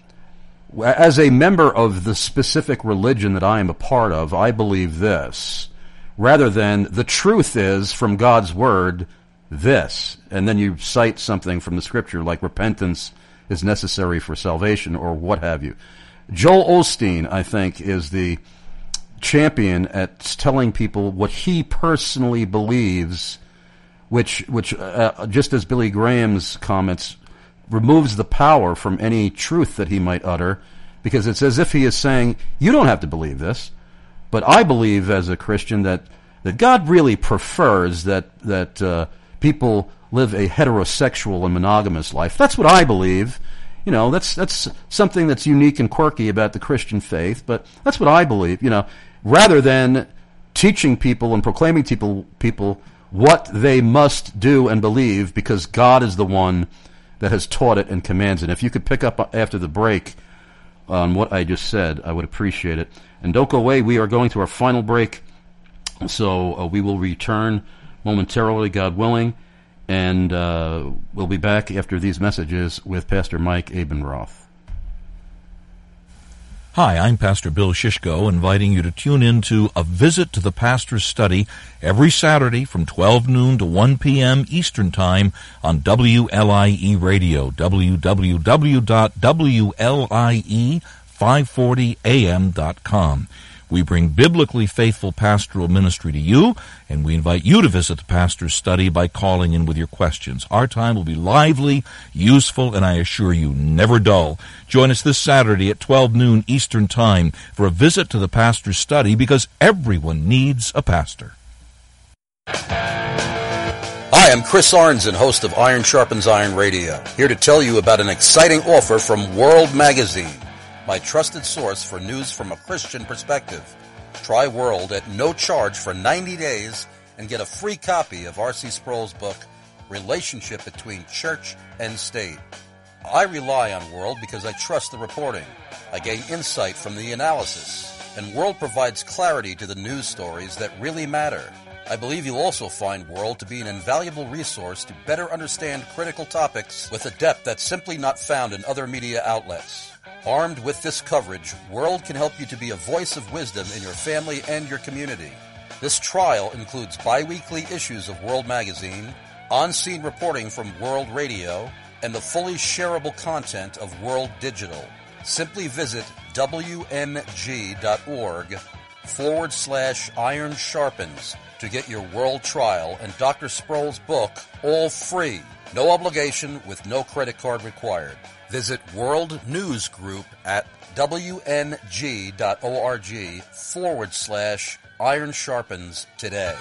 as a member of the specific religion that I am a part of, I believe this, rather than the truth is from God's Word this. And then you cite something from the Scripture like repentance is necessary for salvation or what have you. Joel Osteen, I think, is the champion at telling people what he personally believes, which, which uh, just as Billy Graham's comments, removes the power from any truth that he might utter, because it's as if he is saying, you don't have to believe this, but I believe as a Christian that, that God really prefers that, that uh, people live a heterosexual and monogamous life. That's what I believe. You know, that's that's something that's unique and quirky about the Christian faith, but that's what I believe, you know, rather than teaching people and proclaiming people people what they must do and believe, because God is the one that has taught it and commands it. If you could pick up after the break on what I just said, I would appreciate it. And don't go away, we are going to our final break, so uh, we will return momentarily, God willing. And uh, we'll be back after these messages with Pastor Mike Abendroth. Hi, I'm Pastor Bill Shishko, inviting you to tune in to A Visit to the Pastor's Study every Saturday from twelve noon to one p.m. Eastern Time on W L I E Radio, w w w dot w l i e five forty a m dot com. We bring biblically faithful pastoral ministry to you, and we invite you to visit the pastor's study by calling in with your questions. Our time will be lively, useful, and I assure you, never dull. Join us this Saturday at twelve noon Eastern Time for a visit to the pastor's study, because everyone needs a pastor. Hi, I'm Chris Arnzen, host of Iron Sharpens Iron Radio, here to tell you about an exciting offer from World Magazine, my trusted source for news from a Christian perspective. Try World at no charge for ninety days and get a free copy of R C Sproul's book, Relationship Between Church and State. I rely on World because I trust the reporting. I gain insight from the analysis, and World provides clarity to the news stories that really matter. I believe you'll also find World to be an invaluable resource to better understand critical topics with a depth that's simply not found in other media outlets. Armed with this coverage, World can help you to be a voice of wisdom in your family and your community. This trial includes bi-weekly issues of World Magazine, on-scene reporting from World Radio, and the fully shareable content of World Digital. Simply visit wmg.org forward slash iron sharpens to get your World trial and Doctor Sproul's book all free. No obligation with no credit card required. Visit World News Group at wng.org forward slash iron sharpens today.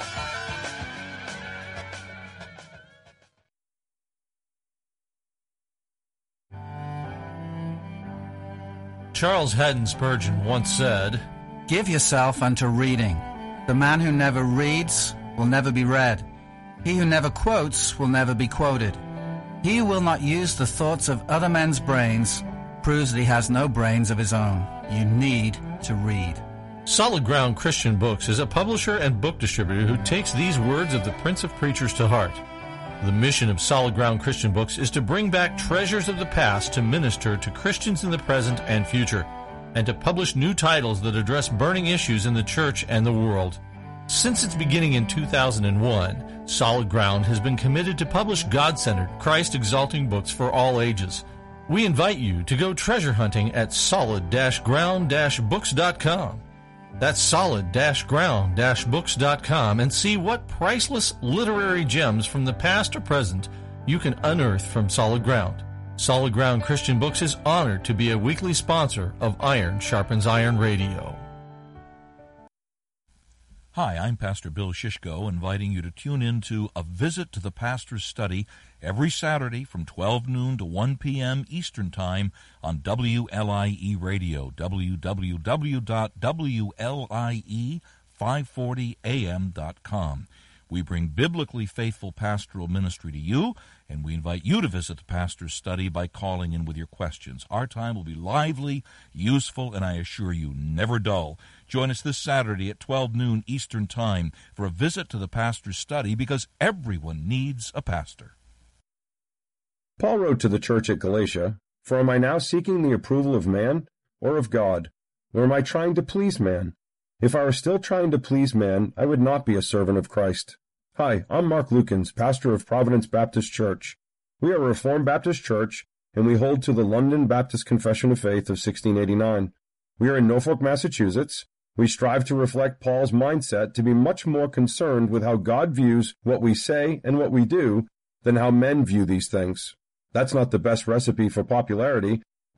Charles Haddon Spurgeon once said, "Give yourself unto reading. The man who never reads will never be read. He who never quotes will never be quoted. He who will not use the thoughts of other men's brains proves that he has no brains of his own. You need to read." Solid Ground Christian Books is a publisher and book distributor who takes these words of the Prince of Preachers to heart. The mission of Solid Ground Christian Books is to bring back treasures of the past to minister to Christians in the present and future, and to publish new titles that address burning issues in the church and the world. Since its beginning in two thousand one, Solid Ground has been committed to publish God-centered, Christ-exalting books for all ages. We invite you to go treasure hunting at solid ground books dot com. That's solid ground books dot com, and see what priceless literary gems from the past or present you can unearth from Solid Ground. Solid Ground Christian Books is honored to be a weekly sponsor of Iron Sharpens Iron Radio. Hi, I'm Pastor Bill Shishko, inviting you to tune in to A Visit to the Pastor's Study every Saturday from twelve noon to one p.m. Eastern Time on W L I E Radio, w w w dot w l i e five forty a m dot com. We bring biblically faithful pastoral ministry to you, and we invite you to visit the pastor's study by calling in with your questions. Our time will be lively, useful, and I assure you, never dull. Join us this Saturday at twelve noon Eastern Time for a visit to the pastor's study, because everyone needs a pastor. Paul wrote to the church at Galatia, "For am I now seeking the approval of man or of God? Or am I trying to please man? If I were still trying to please man, I would not be a servant of Christ." Hi, I'm Mark Lukens, pastor of Providence Baptist Church. We are a Reformed Baptist church, and we hold to the London Baptist Confession of Faith of sixteen eighty-nine. We are in Norfolk, Massachusetts. We strive to reflect Paul's mindset to be much more concerned with how God views what we say and what we do than how men view these things. That's not the best recipe for popularity,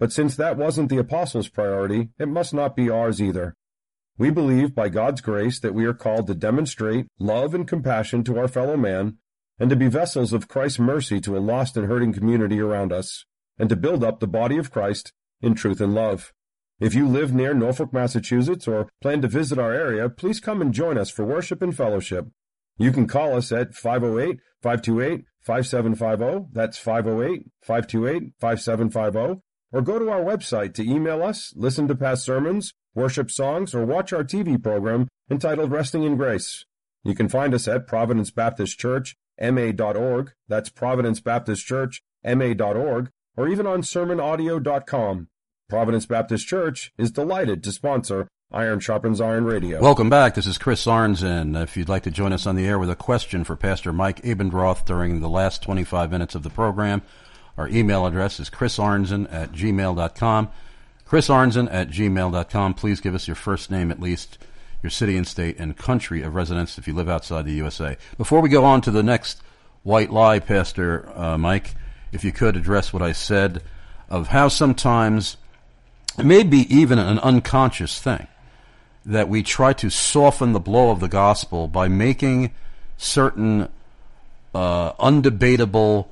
But since that wasn't the apostles' priority, it must not be ours either. We believe by God's grace that we are called to demonstrate love and compassion to our fellow man, and to be vessels of Christ's mercy to a lost and hurting community around us, and to build up the body of Christ in truth and love. If you live near Norfolk, Massachusetts, or plan to visit our area, please come and join us for worship and fellowship. You can call us at five oh eight, five two eight, five seven five zero, that's five oh eight, five two eight, five seven five zero, or go to our website to email us, listen to past sermons, worship songs, or watch our T V program entitled Resting in Grace. You can find us at Providence Baptist Church, M A dot org, that's Providence Baptist Church, M A dot org, or even on sermon audio dot com. Providence Baptist Church is delighted to sponsor Iron Sharpens Iron Radio. Welcome back. This is Chris Arnzen. If you'd like to join us on the air with a question for Pastor Mike Abendroth during the last twenty-five minutes of the program, our email address is chrisarnzen at gmail dot com. chrisarnzen at gmail dot com. Please give us your first name, at least your city and state and country of residence if you live outside the U S A. Before we go on to the next white lie, Pastor uh, Mike, if you could address what I said of how sometimes it may be even an unconscious thing that we try to soften the blow of the gospel by making certain uh, undebatable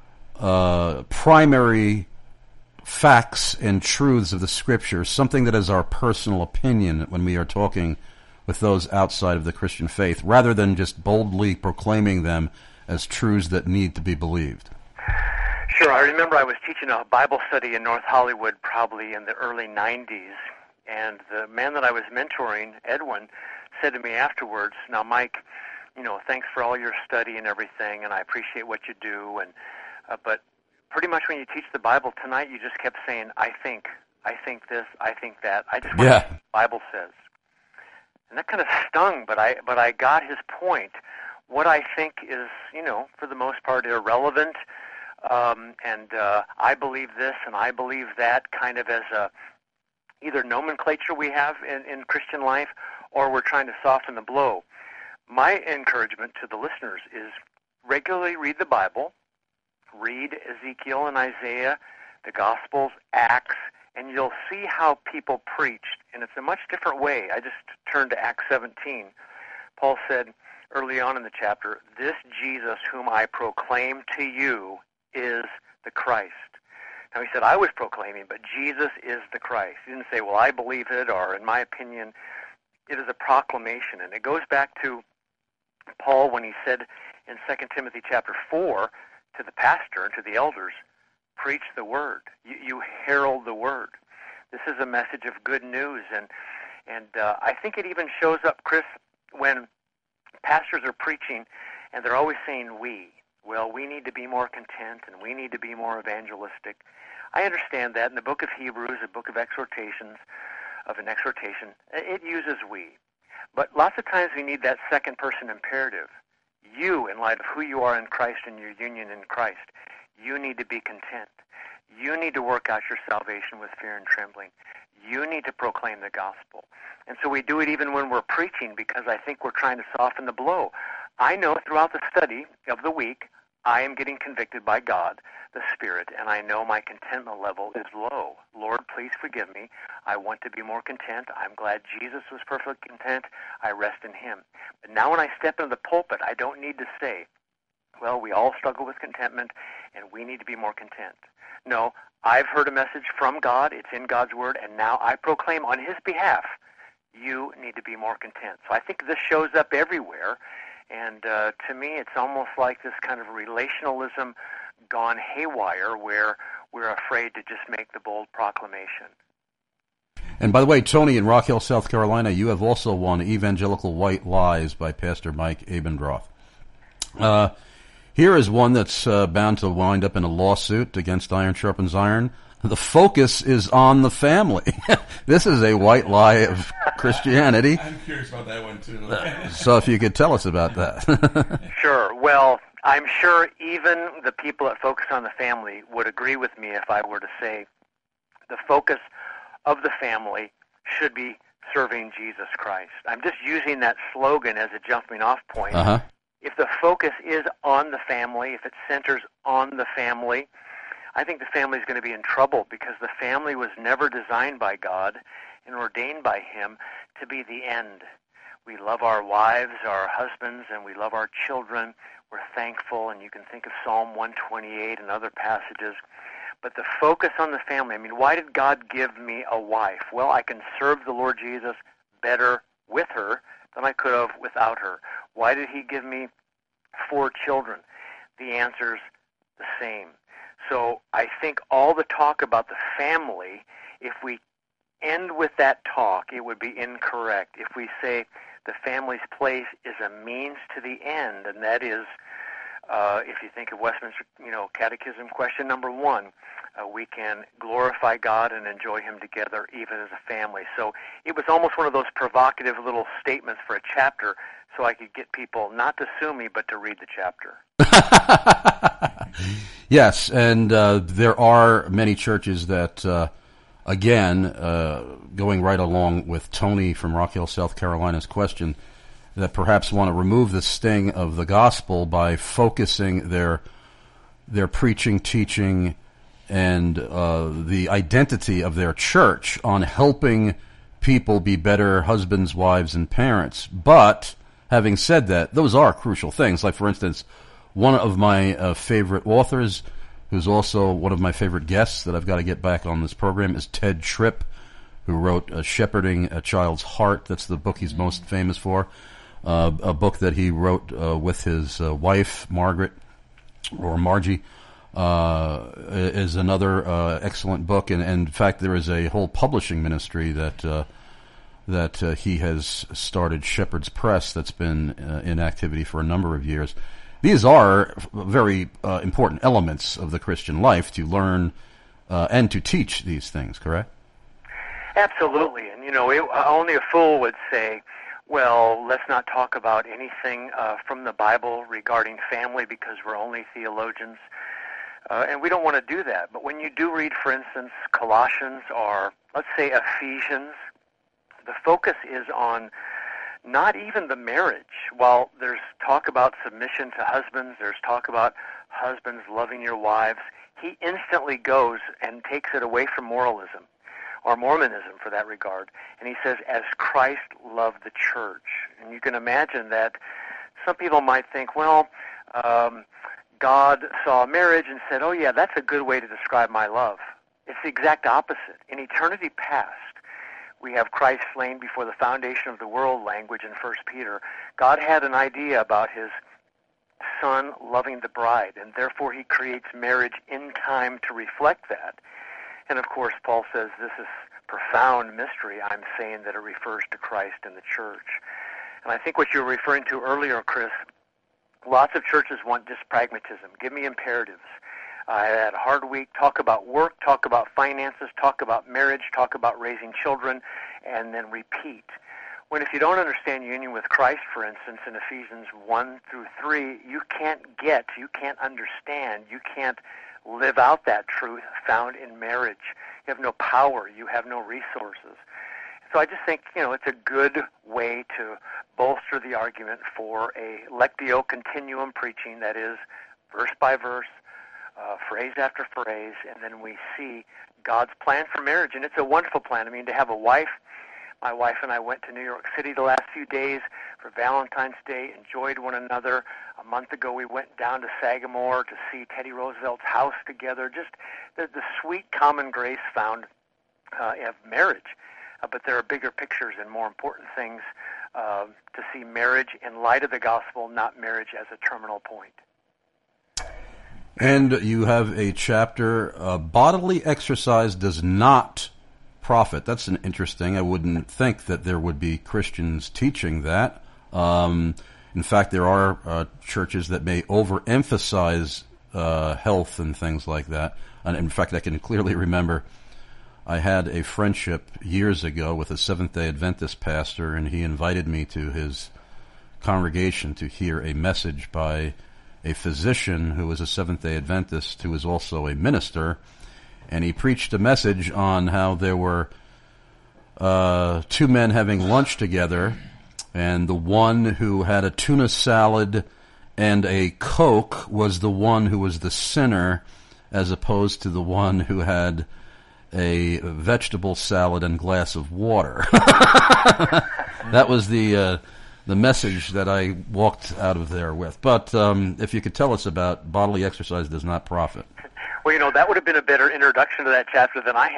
uh, primary facts and truths of the Scripture something that is our personal opinion when we are talking with those outside of the Christian faith, rather than just boldly proclaiming them as truths that need to be believed. Sure. I remember I was teaching a Bible study in North Hollywood probably in the early nineties, and the man that I was mentoring, Edwin, said to me afterwards, "Now, Mike, you know, thanks for all your study and everything, and I appreciate what you do, and uh, but pretty much when you teach the Bible tonight, you just kept saying, I think, I think this, I think that. I just want yeah. to know what the Bible says." And that kind of stung, but I but I got his point. What I think is, you know, for the most part, irrelevant. Um, and uh, I believe this and I believe that, kind of as a either nomenclature we have in, in Christian life, or we're trying to soften the blow. My encouragement to the listeners is regularly read the Bible, read Ezekiel and Isaiah, the Gospels, Acts, and you'll see how people preached. And it's a much different way. I just turned to Acts seventeen. Paul said early on in the chapter, "This Jesus whom I proclaim to you is the Christ." Now he said, I was proclaiming, but Jesus is the Christ. He didn't say, well, I believe it, or in my opinion. It is a proclamation. And it goes back to Paul when he said in Second Timothy chapter four to the pastor and to the elders, preach the word. You, you herald the word. This is a message of good news. And, and uh, I think it even shows up, Chris, when pastors are preaching and they're always saying we. Well, we need to be more content, and we need to be more evangelistic. I understand that in the book of Hebrews, a book of exhortations, of an exhortation, it uses we. But lots of times we need that second-person imperative. You, in light of who you are in Christ and your union in Christ, you need to be content. You need to work out your salvation with fear and trembling. You need to proclaim the gospel. And so we do it even when we're preaching, because I think we're trying to soften the blow. I know throughout the study of the week, I am getting convicted by God, the Spirit, and I know my contentment level is low. Lord, please forgive me. I want to be more content. I'm glad Jesus was perfectly content. I rest in Him. But now when I step into the pulpit, I don't need to say, well, we all struggle with contentment, and we need to be more content. No, I've heard a message from God. It's in God's Word, and now I proclaim on His behalf, you need to be more content. So I think this shows up everywhere. And uh, to me, it's almost like this kind of relationalism gone haywire, where we're afraid to just make the bold proclamation. And by the way, Tony, in Rock Hill, South Carolina, you have also won Evangelical White Lies by Pastor Mike Abendroth. Uh, here is one that's uh, bound to wind up in a lawsuit against Iron Sharpens Iron. The focus is on the family. This is a white lie of Christianity. I'm curious about that one, too. So if you could tell us about that. Sure. Well, I'm sure even the people that focus on the family would agree with me if I were to say the focus of the family should be serving Jesus Christ. I'm just using that slogan as a jumping off point. Uh-huh. If the focus is on the family, if it centers on the family, I think the family is going to be in trouble because the family was never designed by God and ordained by Him to be the end. We love our wives, our husbands, and we love our children. We're thankful, and you can think of Psalm one twenty-eight and other passages. But the focus on the family, I mean, why did God give me a wife? Well, I can serve the Lord Jesus better with her than I could have without her. Why did He give me four children? The answer's the same. So I think all the talk about the family, if we end with that talk, it would be incorrect. If we say the family's place is a means to the end, and that is, uh, if you think of Westminster, you know, Catechism question number one, uh, we can glorify God and enjoy Him together even as a family. So it was almost one of those provocative little statements for a chapter so I could get people not to sue me but to read the chapter. Yes, and uh, there are many churches that, uh, again, uh, going right along with Tony from Rock Hill, South Carolina's question, that perhaps want to remove the sting of the gospel by focusing their their preaching, teaching, and uh, the identity of their church on helping people be better husbands, wives, and parents. But having said that, those are crucial things. Like, for instance, one of my uh, favorite authors, who's also one of my favorite guests that I've got to get back on this program, is Ted Tripp, who wrote uh, Shepherding a Child's Heart. That's the book he's most famous for. Uh, a book that he wrote uh, with his uh, wife, Margaret, or Margie, uh, is another uh, excellent book. And, and in fact, there is a whole publishing ministry that uh, that uh, he has started, Shepherd's Press, that's been uh, in activity for a number of years. These are very uh, important elements of the Christian life to learn uh, and to teach these things, correct? Absolutely. And, you know, it, only a fool would say, well, let's not talk about anything uh, from the Bible regarding family because we're only theologians. Uh, and we don't want to do that. But when you do read, for instance, Colossians or, let's say, Ephesians, the focus is on not even the marriage. While there's talk about submission to husbands, there's talk about husbands loving your wives, he instantly goes and takes it away from moralism, or Mormonism for that regard. And he says, as Christ loved the church. And you can imagine that some people might think, well, um, God saw marriage and said, oh yeah, that's a good way to describe my love. It's the exact opposite. In eternity past, we have Christ slain before the foundation of the world language in First Peter. God had an idea about His Son loving the bride, and therefore He creates marriage in time to reflect that. And of course, Paul says this is profound mystery. I'm saying that it refers to Christ and the church. And I think what you were referring to earlier, Chris, lots of churches want just pragmatism. Give me imperatives. I had a hard week. Talk about work, talk about finances, talk about marriage, talk about raising children, and then repeat. When if you don't understand union with Christ, for instance, in Ephesians one through three, you can't get, you can't understand, you can't live out that truth found in marriage. You have no power. You have no resources. So I just think, you know, it's a good way to bolster the argument for a Lectio Continuum preaching, that is, verse by verse, Uh, phrase after phrase, and then we see God's plan for marriage. And it's a wonderful plan. I mean, to have a wife, my wife and I went to New York City the last few days for Valentine's Day, enjoyed one another. A month ago we went down to Sagamore to see Teddy Roosevelt's house together. Just the, the sweet common grace found uh, of marriage. Uh, but there are bigger pictures and more important things uh, to see marriage in light of the gospel, not marriage as a terminal point. And you have a chapter, uh, bodily exercise does not profit. That's an interesting. I wouldn't think that there would be Christians teaching that. Um, in fact, there are uh, churches that may overemphasize uh, health and things like that. And in fact, I can clearly remember I had a friendship years ago with a Seventh-day Adventist pastor, and he invited me to his congregation to hear a message by a physician who was a Seventh-day Adventist who was also a minister, and he preached a message on how there were uh, two men having lunch together, and the one who had a tuna salad and a Coke was the one who was the sinner, as opposed to the one who had a vegetable salad and glass of water. That was the uh, the message that I walked out of there with. But um, if you could tell us about bodily exercise does not profit. Well, you know, that would have been a better introduction to that chapter than I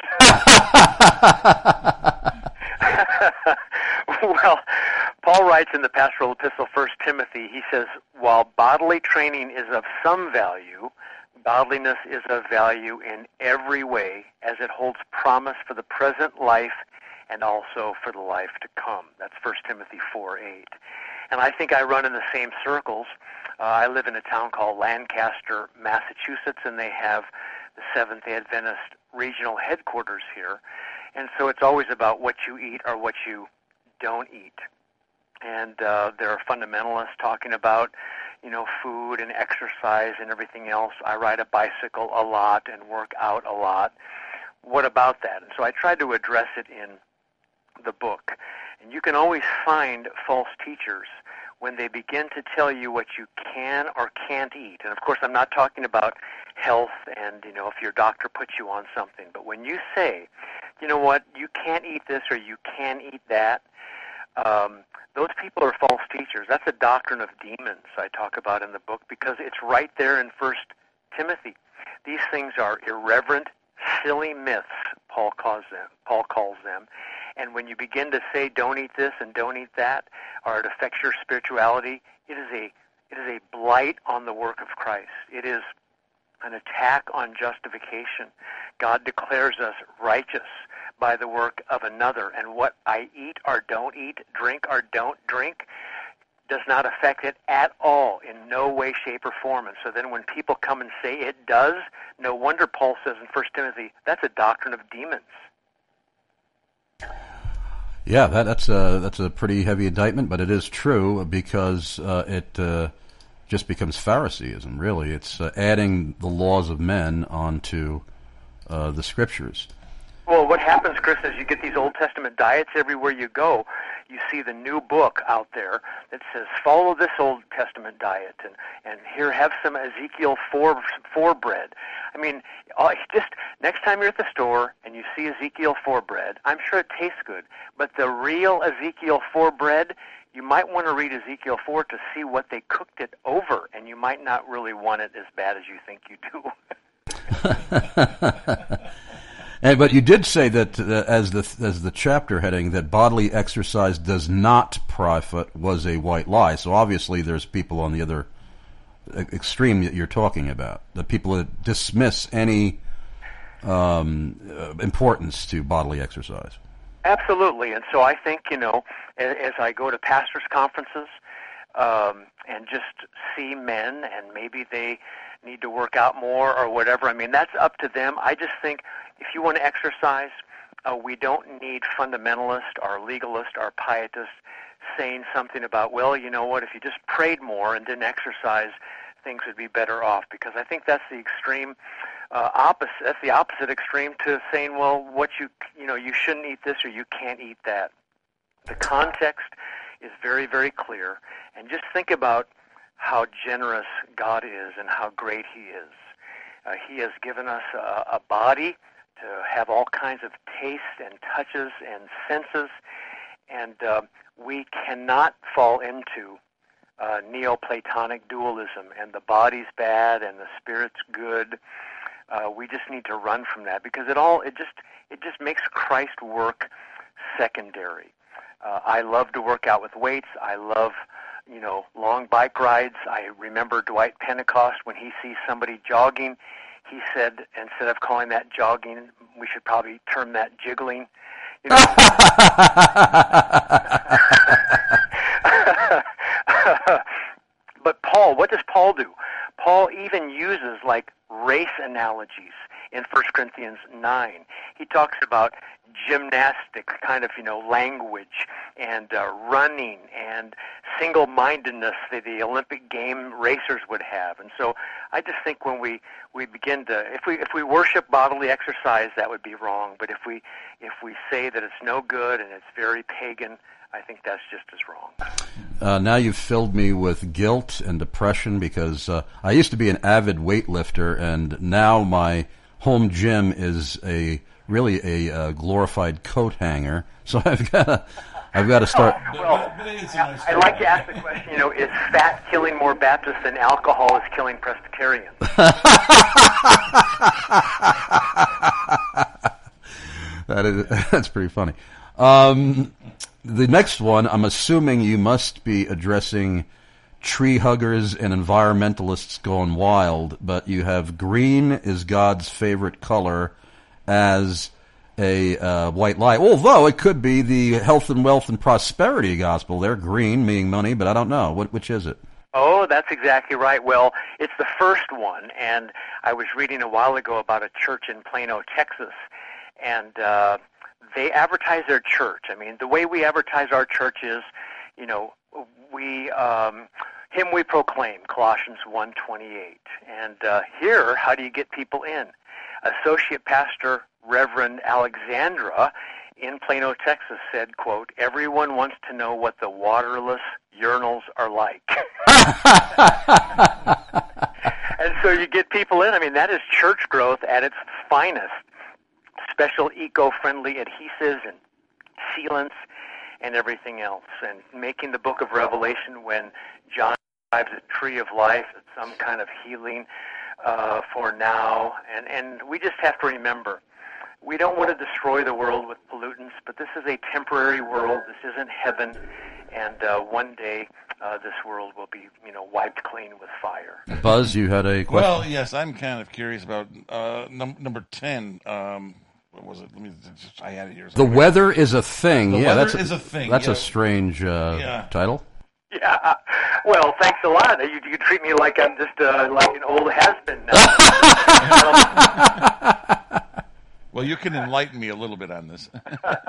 had. Well, Paul writes in the pastoral epistle, First Timothy, he says, while bodily training is of some value, godliness is of value in every way, as it holds promise for the present life and also for the life to come. That's First Timothy four eight. And I think I run in the same circles. Uh, I live in a town called Lancaster, Massachusetts, and they have the Seventh-day Adventist regional headquarters here. And so it's always about what you eat or what you don't eat. And uh, there are fundamentalists talking about, you know, food and exercise and everything else. I ride a bicycle a lot and work out a lot. What about that? And so I tried to address it in the book. And you can always find false teachers when they begin to tell you what you can or can't eat. And of course, I'm not talking about health and, you know, if your doctor puts you on something. But when you say, you know what, you can't eat this or you can eat that, um, those people are false teachers. That's a doctrine of demons I talk about in the book because it's right there in First Timothy. These things are irreverent, silly myths, Paul calls them. Paul calls them. And when you begin to say, don't eat this and don't eat that, or it affects your spirituality, it is a it is a blight on the work of Christ. It is an attack on justification. God declares us righteous by the work of another, and what I eat or don't eat, drink or don't drink, does not affect it at all, in no way, shape, or form. And so then when people come and say it does, no wonder Paul says in First Timothy, that's a doctrine of demons. Yeah, that, that's a that's a pretty heavy indictment, but it is true because uh, it uh, just becomes Phariseeism. Really, it's uh, adding the laws of men onto uh, the Scriptures. Well, what happens, Chris, is you get these Old Testament diets everywhere you go. You see the new book out there that says, follow this Old Testament diet, and, and here, have some Ezekiel four, four bread. I mean, just next time you're at the store and you see Ezekiel four bread, I'm sure it tastes good, but the real Ezekiel four bread, you might want to read Ezekiel four to see what they cooked it over, and you might not really want it as bad as you think you do. And, but you did say that uh, as the as the chapter heading that bodily exercise does not profit was a white lie. So obviously there's people on the other extreme that you're talking about, the people that dismiss any um, uh, importance to bodily exercise. Absolutely, and so I think, you know, as, as I go to pastors' conferences um, and just see men, and maybe they need to work out more or whatever, I mean, that's up to them. I just think if you want to exercise, uh, we don't need fundamentalists or legalists or pietists saying something about, well, you know what, if you just prayed more and didn't exercise, things would be better off. Because I think that's the extreme uh, opposite. That's the opposite extreme to saying, well, what you you know, you shouldn't eat this or you can't eat that. The context is very, very clear, and just think about how generous God is and how great He is. Uh, he has given us a, a body to have all kinds of tastes and touches and senses, and uh, we cannot fall into uh, Neoplatonic dualism, and the body's bad and the spirit's good. Uh, we just need to run from that because it all it just it just makes Christ work secondary. Uh, I love to work out with weights. I love, you know, long bike rides. I remember Dwight Pentecost when he sees somebody jogging. He said, instead of calling that jogging, we should probably term that jiggling. You know? But Paul, what does Paul do? Paul even uses like race analogies in First Corinthians nine. He talks about gymnastic kind of, you know, language and uh, running and single-mindedness that the Olympic game racers would have. And so I just think when we, we begin to, if we if we worship bodily exercise, that would be wrong. But if we if we say that it's no good and it's very pagan, I think that's just as wrong. uh, now you've filled me with guilt and depression because uh, I used to be an avid weightlifter, and now my home gym is a really a uh, glorified coat hanger. So I've got to, I've got to start. Oh, well, I'd like to ask the question. You know, is fat killing more Baptists than alcohol is killing Presbyterians? That is that's pretty funny. Um, the next one, I'm assuming you must be addressing tree huggers and environmentalists going wild, but you have green is God's favorite color as a uh, white lie. Although it could be the health and wealth and prosperity gospel. They're green, meaning money, but I don't know. What, which is it? Oh, that's exactly right. Well, it's the first one, and I was reading a while ago about a church in Plano, Texas, and uh, they advertise their church. I mean, the way we advertise our church is, you know, we um, him we proclaim, Colossians one twenty-eight. And uh, here, how do you get people in? Associate Pastor Reverend Alexandra in Plano, Texas said, quote, "Everyone wants to know what the waterless urinals are like." And so you get people in. I mean, that is church growth at its finest. Special eco-friendly adhesives and sealants and everything else. And making the book of Revelation, when John describes a tree of life, it's some kind of healing uh, for now. And, and we just have to remember, we don't want to destroy the world with pollutants, but this is a temporary world. This isn't heaven. And uh, one day, uh, this world will be, you know, wiped clean with fire. Buzz, you had a question? Well, yes, I'm kind of curious about uh, num- number ten. Um, what was it? Let me. Just, I had it here. The weather is a thing. The yeah, weather that's a, is a thing. That's yeah. a strange uh, yeah. title. Yeah. Well, thanks a lot. You, you treat me like I'm just uh, like an old has-been now. Well, you can enlighten me a little bit on this.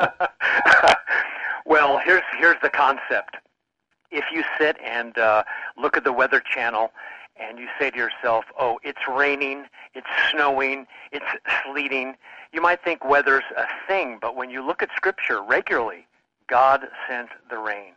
Well, here's here's the concept. If you sit and uh, look at the Weather Channel and you say to yourself, oh, it's raining, it's snowing, it's sleeting, you might think weather's a thing, but when you look at Scripture regularly, God sent the rain.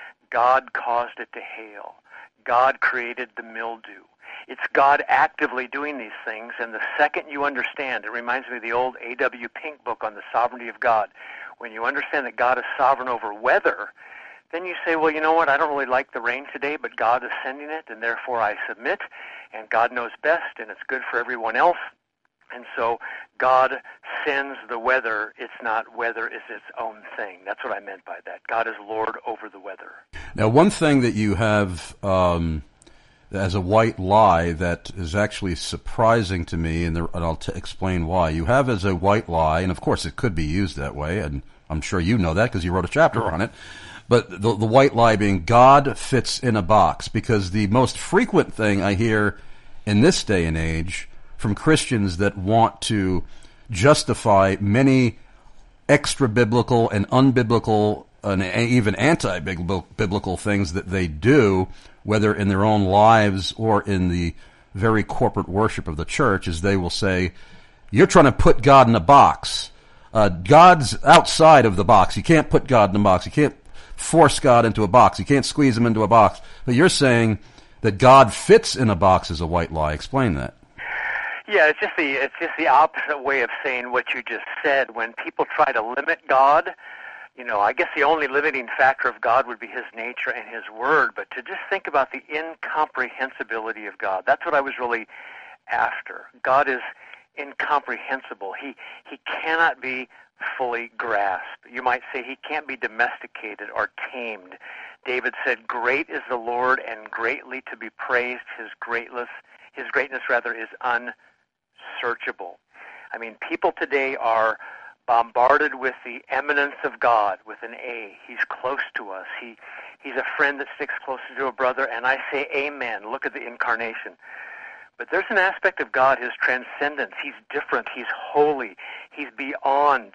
God caused it to hail. God created the mildew. It's God actively doing these things, and the second you understand, it reminds me of the old A W Pink book on the sovereignty of God. When you understand that God is sovereign over weather, then you say, well, you know what, I don't really like the rain today, but God is sending it, and therefore I submit, and God knows best, and it's good for everyone else. And so God sends the weather. It's not weather is its own thing. That's what I meant by that. God is Lord over the weather. Now, one thing that you have um, as a white lie that is actually surprising to me, and, there, and I'll t- explain why. You have as a white lie, and of course it could be used that way, and I'm sure you know that because you wrote a chapter on it, but the, the white lie being God fits in a box, because the most frequent thing I hear in this day and age from Christians that want to justify many extra-biblical and unbiblical and even anti-biblical things that they do, whether in their own lives or in the very corporate worship of the church, is they will say, you're trying to put God in a box. Uh, God's outside of the box. You can't put God in a box. You can't force God into a box. You can't squeeze him into a box. But you're saying that God fits in a box as a white lie. Explain that. Yeah, it's just the it's just the opposite way of saying what you just said. When people try to limit God, you know, I guess the only limiting factor of God would be his nature and his word, but to just think about the incomprehensibility of God, that's what I was really after. God is incomprehensible. He he cannot be fully grasped. You might say he can't be domesticated or tamed. David said, "Great is the Lord and greatly to be praised. His greatness, his greatness rather, is unsearchable." I mean, people today are bombarded with the eminence of God with an A. He's close to us. He he's a friend that sticks closer to a brother, and I say amen. Look at the incarnation. But there's an aspect of God, his transcendence. He's different. He's holy. He's beyond.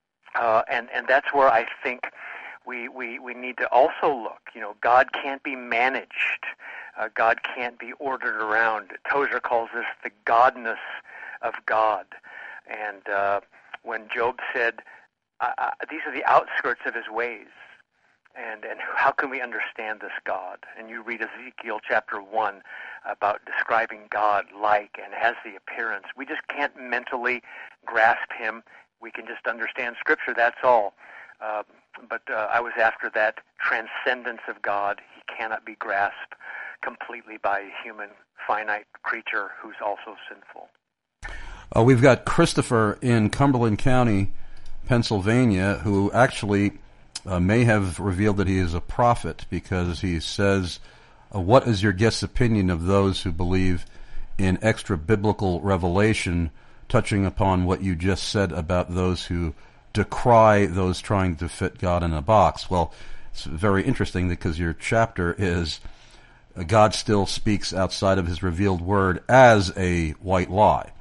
Uh, and, and that's where I think we, we, we need to also look. You know, God can't be managed. Uh, God can't be ordered around. Tozer calls this the godness of God. And uh, when Job said, I, I, these are the outskirts of his ways, And, and how can we understand this God? And you read Ezekiel chapter one about describing God like and as the appearance. We just can't mentally grasp him. We can just understand Scripture, that's all. Uh, but uh, I was after that transcendence of God. He cannot be grasped completely by a human, finite creature who's also sinful. Uh, we've got Christopher in Cumberland County, Pennsylvania, who actually uh, may have revealed that he is a prophet, because he says, uh, what is your guest's opinion of those who believe in extra-biblical revelation, touching upon what you just said about those who decry those trying to fit God in a box? Well, it's very interesting because your chapter is uh, God still speaks outside of his revealed word as a white lie.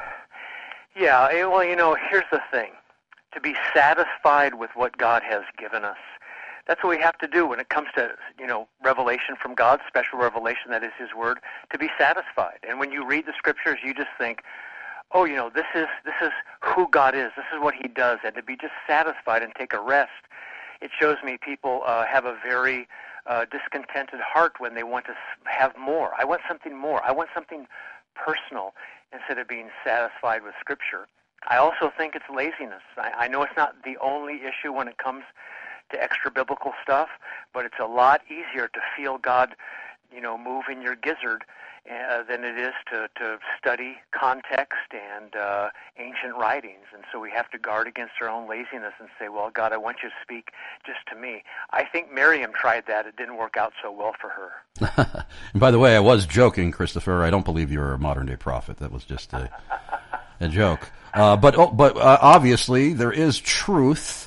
Yeah, well, you know, here's the thing. To be satisfied with what God has given us, that's what we have to do when it comes to, you know, revelation from God, special revelation, that is his word, to be satisfied. And when you read the Scriptures, you just think, oh, you know, this is this is who God is, this is what he does, and to be just satisfied and take a rest. It shows me people uh, have a very uh, discontented heart when they want to have more. I want something more. I want something personal instead of being satisfied with Scripture. I also think it's laziness. I, I know it's not the only issue when it comes to extra-biblical stuff, but it's a lot easier to feel God, you know, move in your gizzard uh, than it is to, to study context and uh, ancient writings. And so we have to guard against our own laziness and say, well, God, I want you to speak just to me. I think Miriam tried that. It didn't work out so well for her. And by the way, I was joking, Christopher. I don't believe you're a modern-day prophet. That was just a, a joke. Uh, but oh, but uh, obviously there is truth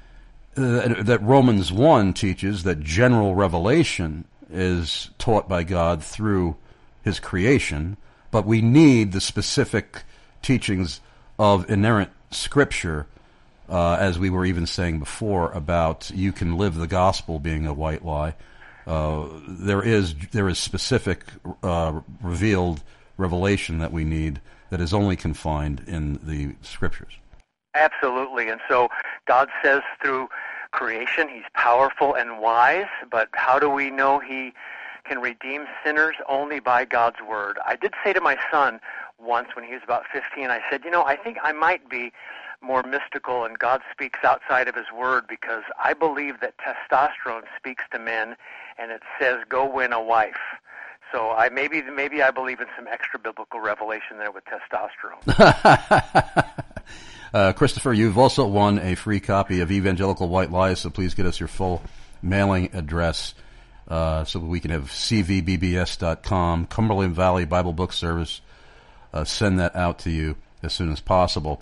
uh, that Romans one teaches, that general revelation is taught by God through his creation, but we need the specific teachings of inerrant Scripture, uh, as we were even saying before about you can live the gospel being a white lie. Uh, there is there is specific uh, revealed revelation that we need that is only confined in the Scriptures. Absolutely. And so God says through creation he's powerful and wise, but how do we know he can redeem sinners? Only by God's word. I did say to my son once when he was about fifteen, I said, you know, I think I might be more mystical and God speaks outside of his word, because I believe that testosterone speaks to men and it says, go win a wife. So I maybe maybe I believe in some extra biblical revelation there with testosterone. uh, Christopher, you've also won a free copy of Evangelical White Lies, so please get us your full mailing address uh, so that we can have c v b b s dot com, Cumberland Valley Bible Book Service, uh, send that out to you as soon as possible.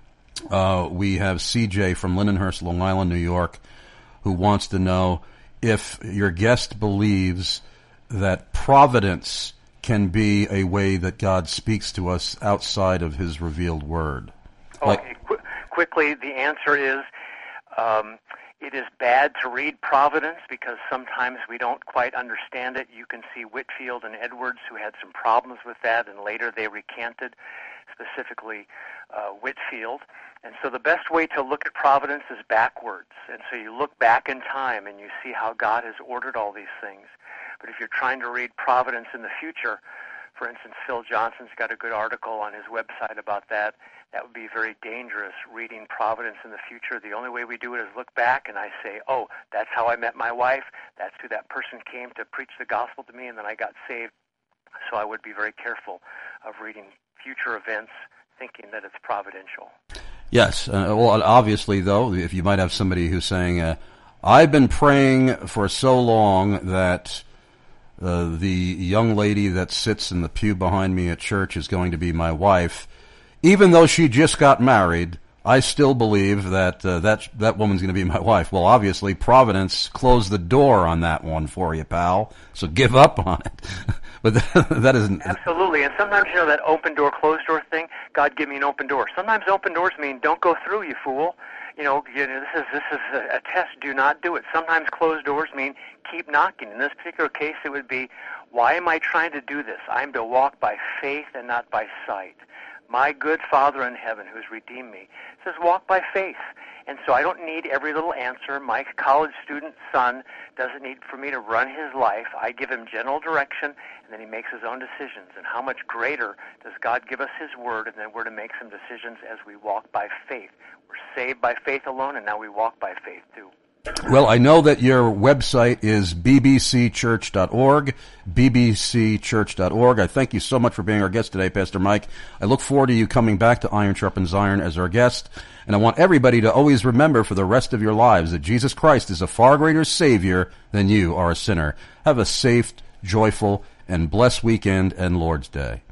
Uh, we have C J from Lindenhurst, Long Island, New York, who wants to know if your guest believes that providence can be a way that God speaks to us outside of his revealed word. Okay, like, Qu- quickly, the answer is um, it is bad to read providence because sometimes we don't quite understand it. You can see Whitfield and Edwards who had some problems with that, and later they recanted, specifically uh, Whitfield. And so the best way to look at providence is backwards. And so you look back in time and you see how God has ordered all these things. But if you're trying to read providence in the future, for instance, Phil Johnson's got a good article on his website about that. That would be very dangerous, reading providence in the future. The only way we do it is look back, and I say, oh, that's how I met my wife. That's who that person came to preach the gospel to me, and then I got saved. So I would be very careful of reading future events thinking that it's providential. Yes. Uh, well, obviously, though, if you might have somebody who's saying, uh, I've been praying for so long that uh, the young lady that sits in the pew behind me at church is going to be my wife. Even though she just got married, I still believe that uh, that, that woman's going to be my wife. Well, obviously, Providence closed the door on that one for you, pal. So give up on it. But that, that isn't... Absolutely. And sometimes, you know, that open door, closed door thing, God give me an open door. Sometimes open doors mean don't go through, you fool. You know, you know this is this is a, a test. Do not do it. Sometimes closed doors mean keep knocking. In this particular case, it would be, why am I trying to do this? I'm to walk by faith and not by sight. My good Father in heaven who has redeemed me. It says walk by faith. And so I don't need every little answer. My college student son doesn't need for me to run his life. I give him general direction, and then he makes his own decisions. And how much greater does God give us his word, and then we're to make some decisions as we walk by faith. We're saved by faith alone, and now we walk by faith too. Well, I know that your website is b b c church dot org, b b c church dot org. I thank you so much for being our guest today, Pastor Mike. I look forward to you coming back to Iron Sharpens Iron as our guest. And I want everybody to always remember for the rest of your lives that Jesus Christ is a far greater Savior than you are a sinner. Have a safe, joyful, and blessed weekend and Lord's Day.